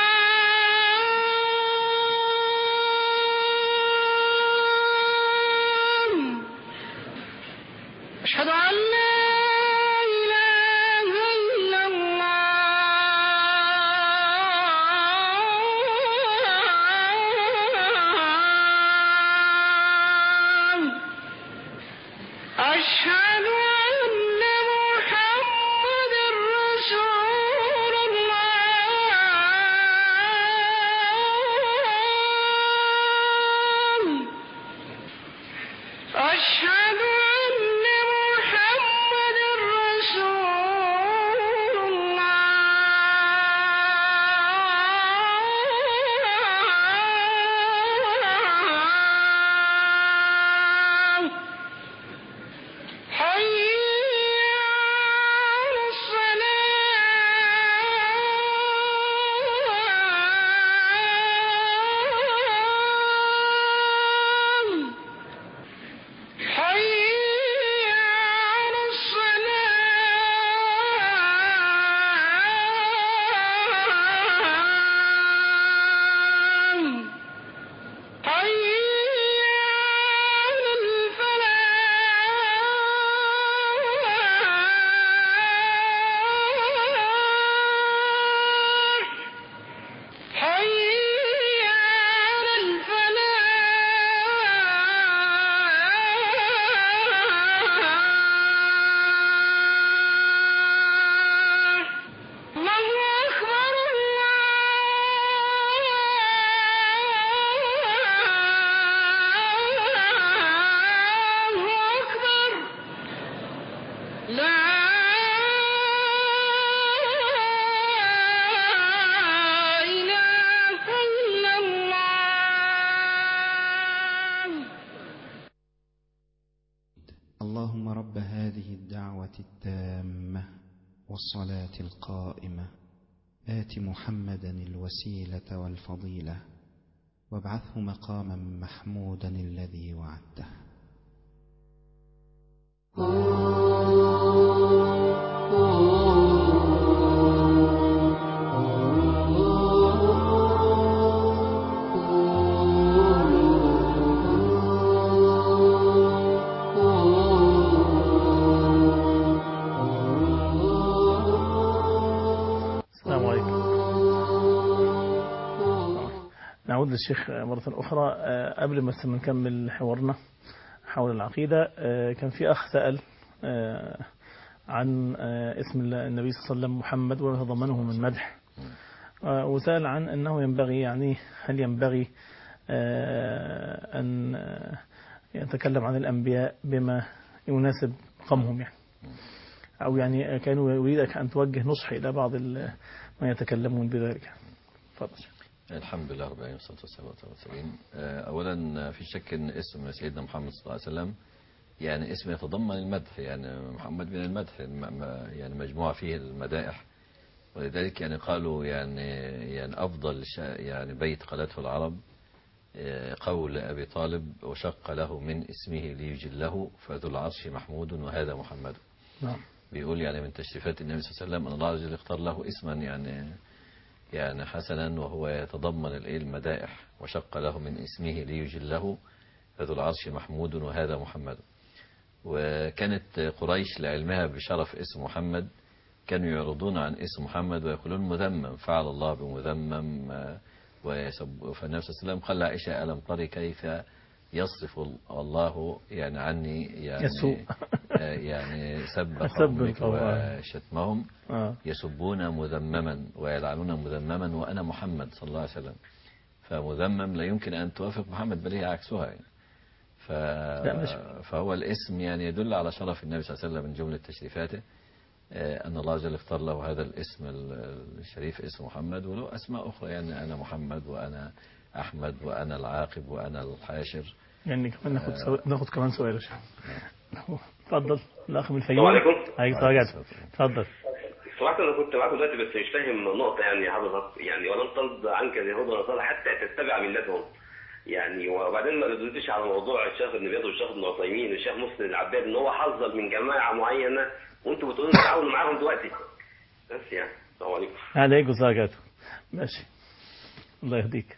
أشهد أن لا إله إلا الله. أشهد أن محمد رسول الله. أشهد أن محمد رسول الله. حي على الصلاة. حي التامة والصلاة القائمة آت محمدا الوسيلة والفضيلة وابعثه مقاما محمودا الذي وعدته. السلام عليكم. نعود للشيخ مرة أخرى. قبل ما نكمل حوارنا حول العقيدة، كان في أخ سأل عن اسم النبي صلى الله عليه وسلم محمد وما يتضمنه من مدح، وسأل عن أنه ينبغي يعني هل ينبغي أن يتكلم عن الأنبياء بما يناسب مقامهم، يعني أو يعني كانوا يريدك أن توجه نصح إلى بعض ما يتكلمون بذلك. تفضل. الحمد لله رب العالمين والصلاة والسلام. أولا في شك أن اسم سيدنا محمد صلى الله عليه وسلم يعني اسم يتضمن المدح، يعني محمد من المدح يعني مجموعة فيه المدائح، ولذلك يعني قالوا يعني يعني أفضل يعني بيت قالته العرب قول أبي طالب وشق له من اسمه ليجله فذو العرش محمود وهذا محمد. نعم. بيقول يعني من تشريفات النبي صلى الله عليه وسلم أن الله عز وجل اختار له اسما يعني يعني حسنا وهو يتضمن المدائح، وشق له من اسمه ليجله فذو العرش محمود وهذا محمد. وكانت قريش لعلمها بشرف اسم محمد كانوا يعرضون عن اسم محمد ويقولون مذمم، فعل الله بمذمم، ويسب. فالنبي صلى الله عليه وسلم قال لعائشة ألم تري كيف يصرف الله يعني عني يعني يسوء يعني سب قومك وشتمهم، آه. يسبون مذمما ويلعنون مذمما وأنا محمد صلى الله عليه وسلم، فمذمم لا يمكن أن توافق محمد بل هي عكسها يعني. ف... فهو الاسم يعني يدل على شرف النبي صلى الله عليه وسلم من جملة تشريفاته أن الله جل اختار له هذا الاسم الشريف اسم محمد، وله أسماء أخرى يعني أنا محمد وأنا أحمد وأنا العاقب وأنا الحاشر. يعني كمان ناخد سو... ناخد كمان سؤال يا شيخ. تفضل الأخ من الفيوم. السلام عليكم. عليكم. تفضل. سمعت انا كنت معاكم دلوقتي بس مش فاهم نقطه يعني حضرتك يعني ولن ترضى عنك اليهود ولا ترضى حتى تتبع ملتهم يعني. وبعدين ما ردتش على موضوع الشيخ ابن بيض والشيخ ابن عثيمين والشيخ مسلم العباد ان هو حذر من جماعه معينه وانتم بتقولوا تعاونوا معاهم دلوقتي بس يعني. السلام عليكم. عليكم السلام. ماشي الله يهديك.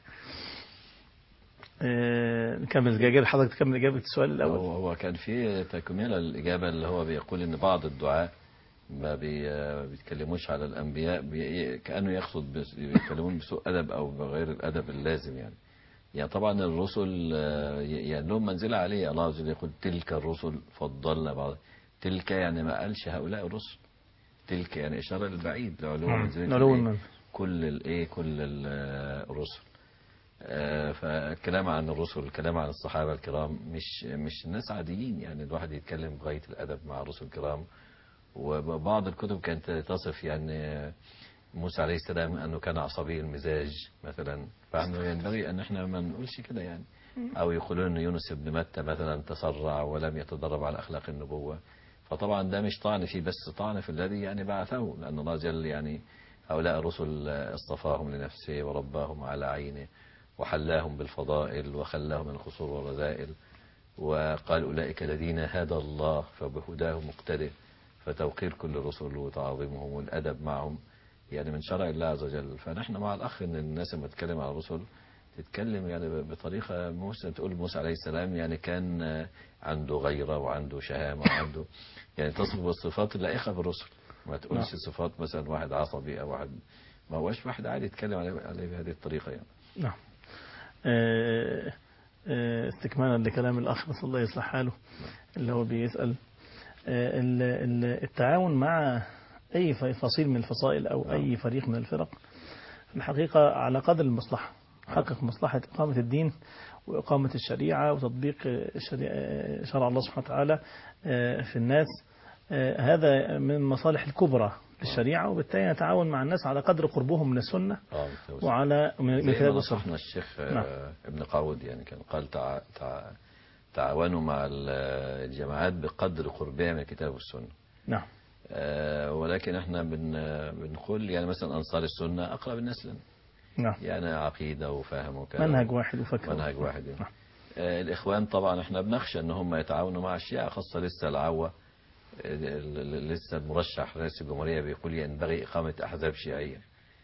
نكمل جاجر حضرتك تكمل إجابة السؤال الأول. هو هو كان في تكملة الإجابة اللي هو بيقول إن بعض الدعاء ما بيتكلموش على الأنبياء بي كأنه يقصد بيتكلمون بسوء أدب أو بغير الأدب اللازم يعني. يعني طبعا الرسل يعني لهم منزلة عليه، الله عز وجل يقول تلك الرسل فضلنا بعض. تلك يعني ما قالش هؤلاء الرسل، تلك يعني إشارة للبعيد لعلو منزلة كل الإيه كل الرسل. فالكلام عن الرسل الكلام عن الصحابة الكرام مش مش ناس عاديين يعني، الواحد يتكلم بغاية الأدب مع الرسل الكرام. وبعض الكتب كانت تصف يعني موسى عليه السلام أنه كان عصبي المزاج مثلا، فإنه ينبغي أن احنا ما نقولش كده يعني. أو يقولون أن يونس بن متى مثلا تسرع ولم يتدرب على أخلاق النبوة، فطبعا ده مش طعن فيه بس طعن في الذي يعني بعثه، لأن الله جل يعني هؤلاء الرسل اصطفاهم لنفسه ورباهم على عينه وحلاهم بالفضائل وخلاهم من القصور والرذائل، وقال أولئك الذين هدى الله فبهداه مقتدئ. فتوقير كل الرسل وتعظيمهم والأدب معهم يعني من شرع الله عز وجل. فنحن مع الأخ أن الناس لما تتكلم على الرسل تتكلم يعني بطريقة موسى، تقول موسى عليه السلام يعني كان عنده غيرة وعنده شهامة وعنده يعني تصف بالصفات اللائقة بالرسل، ما تقولش صفات مثلا واحد عصبي أو واحد ما هوش واحد عادي يتكلم عليه بهذه الطريقة يعني. نعم. استكمالا لكلام الأخ نسأل الله يصلح حاله اللي هو بيسأل التعاون مع أي فصيل من الفصائل أو أي فريق من الفرق في الحقيقة على قدر المصلحة، حقق مصلحة إقامة الدين وإقامة الشريعة وتطبيق شرع الله سبحانه وتعالى في الناس. هذا من المصالح الكبرى للشريعة، وبالتالي نتعاون مع الناس على قدر قربهم من السنة وعلى من كتاب السنة. الشيخ نعم. ابن قاود يعني كان قال تع... تع... تعاونوا مع الجماعات بقدر قربها من الكتاب والسنة. نعم. آه ولكن احنا بن بنقول يعني مثلا أنصار السنة أقرب الناس لنا. نعم. يعني عقيدة وفهم وكلام. منهج واحد وفكر. منهج واحد. نعم. آه الإخوان طبعا احنا بنخشى ان هم يتعاونوا مع الشيعة، خاصة لسه العوة لسه المرشح رئيس الجمهورية بيقول ينبغي إقامة أحزاب شيعية.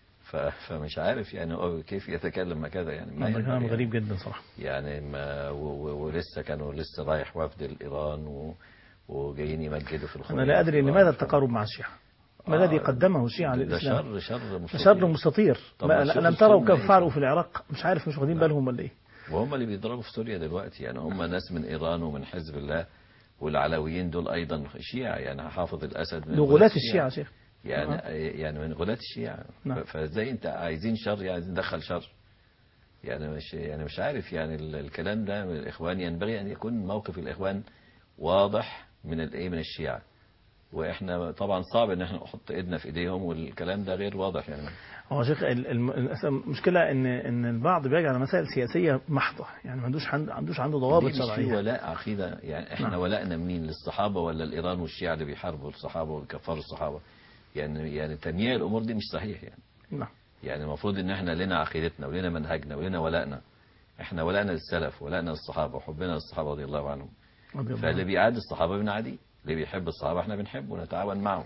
فمش عارف يعني كيف يتكلم كذا يعني. ما هذا كلام يعني غريب جدا صراحة. يعني ما ولسه كانوا لسه رايح وفد الإيران و وجايين يمجدوا في الخميني. أنا لا أدري لماذا التقارب مع الشيعة. ما الذي آه قدمه الشيعة ده للإسلام؟ شر شر مستطير. شر مستطير. لم تروا كيف فعلوا في العراق؟ مش عارف، مش واخدين بالهم ولا إيه؟ وهم اللي بيضربوا في سوريا دلوقتي يعني. هم ناس من إيران ومن حزب الله، والعلويين دول أيضا شيعة يعني. حافظ الأسد من غلاة الشيعة شيخ. يعني آه. يعني من غلاة الشيعة. نعم. فازاي انت عايزين شر يعني، عايزين ندخل شر يعني. مش يعني مش عارف يعني الكلام ده من الإخوان. ينبغي أن يكون موقف الإخوان واضح من الايه من الشيعة، واحنا طبعا صعب ان احنا نحط ايدنا في ايديهم والكلام ده غير واضح يعني. هو شيخ المشكله ان ان البعض بيجي على مسائل سياسيه محضه يعني، ما عندوش ما عندوش عنده ضوابط شرعيه. مش في ولاء عقيده يعني. احنا نعم. ولائنا مين؟ للصحابه ولا الايران والشيعة اللي بيحاربوا الصحابه وبيكفروا الصحابه يعني؟ يعني تمييع الامور دي مش صحيح يعني. نعم. يعني المفروض ان احنا لنا عقيدتنا ولنا منهجنا ولنا ولائنا. احنا ولائنا للسلف ولائنا للصحابه وحبنا للصحابه رضي الله عنهم. فاللي بيعادي الصحابه بنعاديه، اللي بيحب الصحابه احنا بنحبه ونتعاون معه.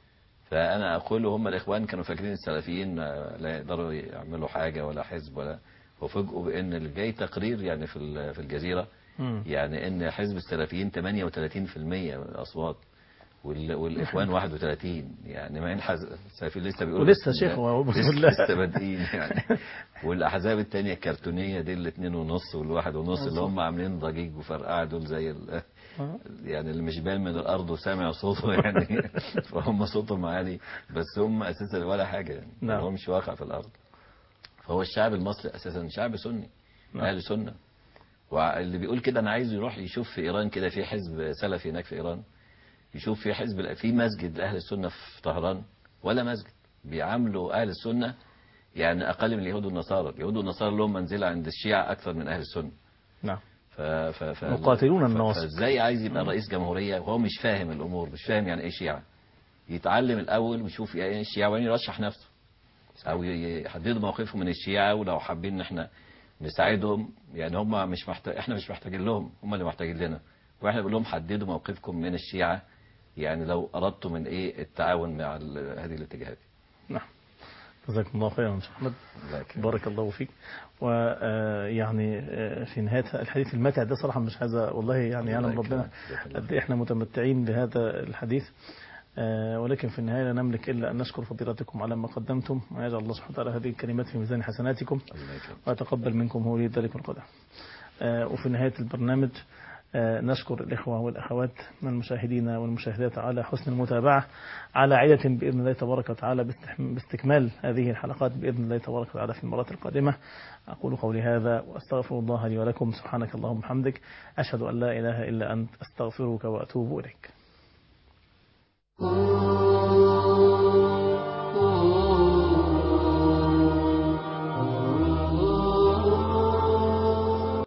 فانا اقول هم الاخوان كانوا فاكرين السلفيين لا يقدروا يعملوا حاجه ولا حزب ولا، وفوجئوا بان اللي جاي تقرير يعني في في الجزيره م. يعني ان حزب السلفيين ثمانية وثلاثين بالمئة من الاصوات والاخوان واحد وثلاثين يعني. ما ينحز السلفيين لسه بيقولوا ولسه شيخ لسه, لسه بادئين يعني. والاحزاب الثانيه الكرتونيه دي الاثنين ونص والواحد ونص اللي هم عاملين ضجيج وفرقعه دول زي يعني اللي مش بال من الارض وسامع صوته يعني. فهم صوتهم عالي بس هم اساسا ولا حاجه يعني. نعم. هو مش واقع في الارض. فهو الشعب المصري اساسا شعب سني. نعم. اهل سنه. واللي بيقول كده انا عايز يروح يشوف في ايران كده في حزب سلفي هناك في ايران، يشوف في حزب في مسجد لاهل السنه في طهران ولا مسجد. بيعاملوا اهل السنه يعني اقل من اليهود والنصارى. اليهود والنصارى لهم منزله عند الشيعة اكثر من اهل السنه. نعم. ف ف ف مقاتلون الناصر. فازاي عايز يبقى رئيس جمهوريه وهو مش فاهم الامور، مش فاهم يعني ايه شيعة؟ يتعلم الاول ويشوف ايه الشيعة وين يرشح نفسه، او يحددوا موقفهم من الشيعة. ولو حابين ان احنا نساعدهم يعني، هم مش محتاج، احنا مش محتاجين لهم، هم اللي محتاجين لنا. واحنا بنقول لهم حددوا موقفكم من الشيعة يعني لو اردتم من ايه التعاون مع هذه الاتجاهات. نعم. جزاكم الله خيرا شيخ احمد. بارك الله فيك. ويعني في نهايه الحديث المتع ده صراحه مش عايز والله يعني يعلم ربنا قد ايه احنا متمتعين بهذا الحديث، ولكن في النهايه لا نملك الا ان نشكر فضيلتكم على ما قدمتم، ويجعل الله سبحانه وتعالى هذه الكلمات في ميزان حسناتكم ويتقبل منكم هو ولي ذلك والقدر. وفي نهايه البرنامج نشكر الإخوة والأخوات من المشاهدين والمشاهدات على حسن المتابعة، على عدة بإذن الله تبارك وتعالى باستكمال هذه الحلقات بإذن الله تبارك وتعالى في المرات القادمة. أقول قولي هذا وأستغفر الله لي ولكم. سبحانك اللهم وبحمدك، أشهد أن لا إله إلا أنت، أستغفرك وأتوب إليك.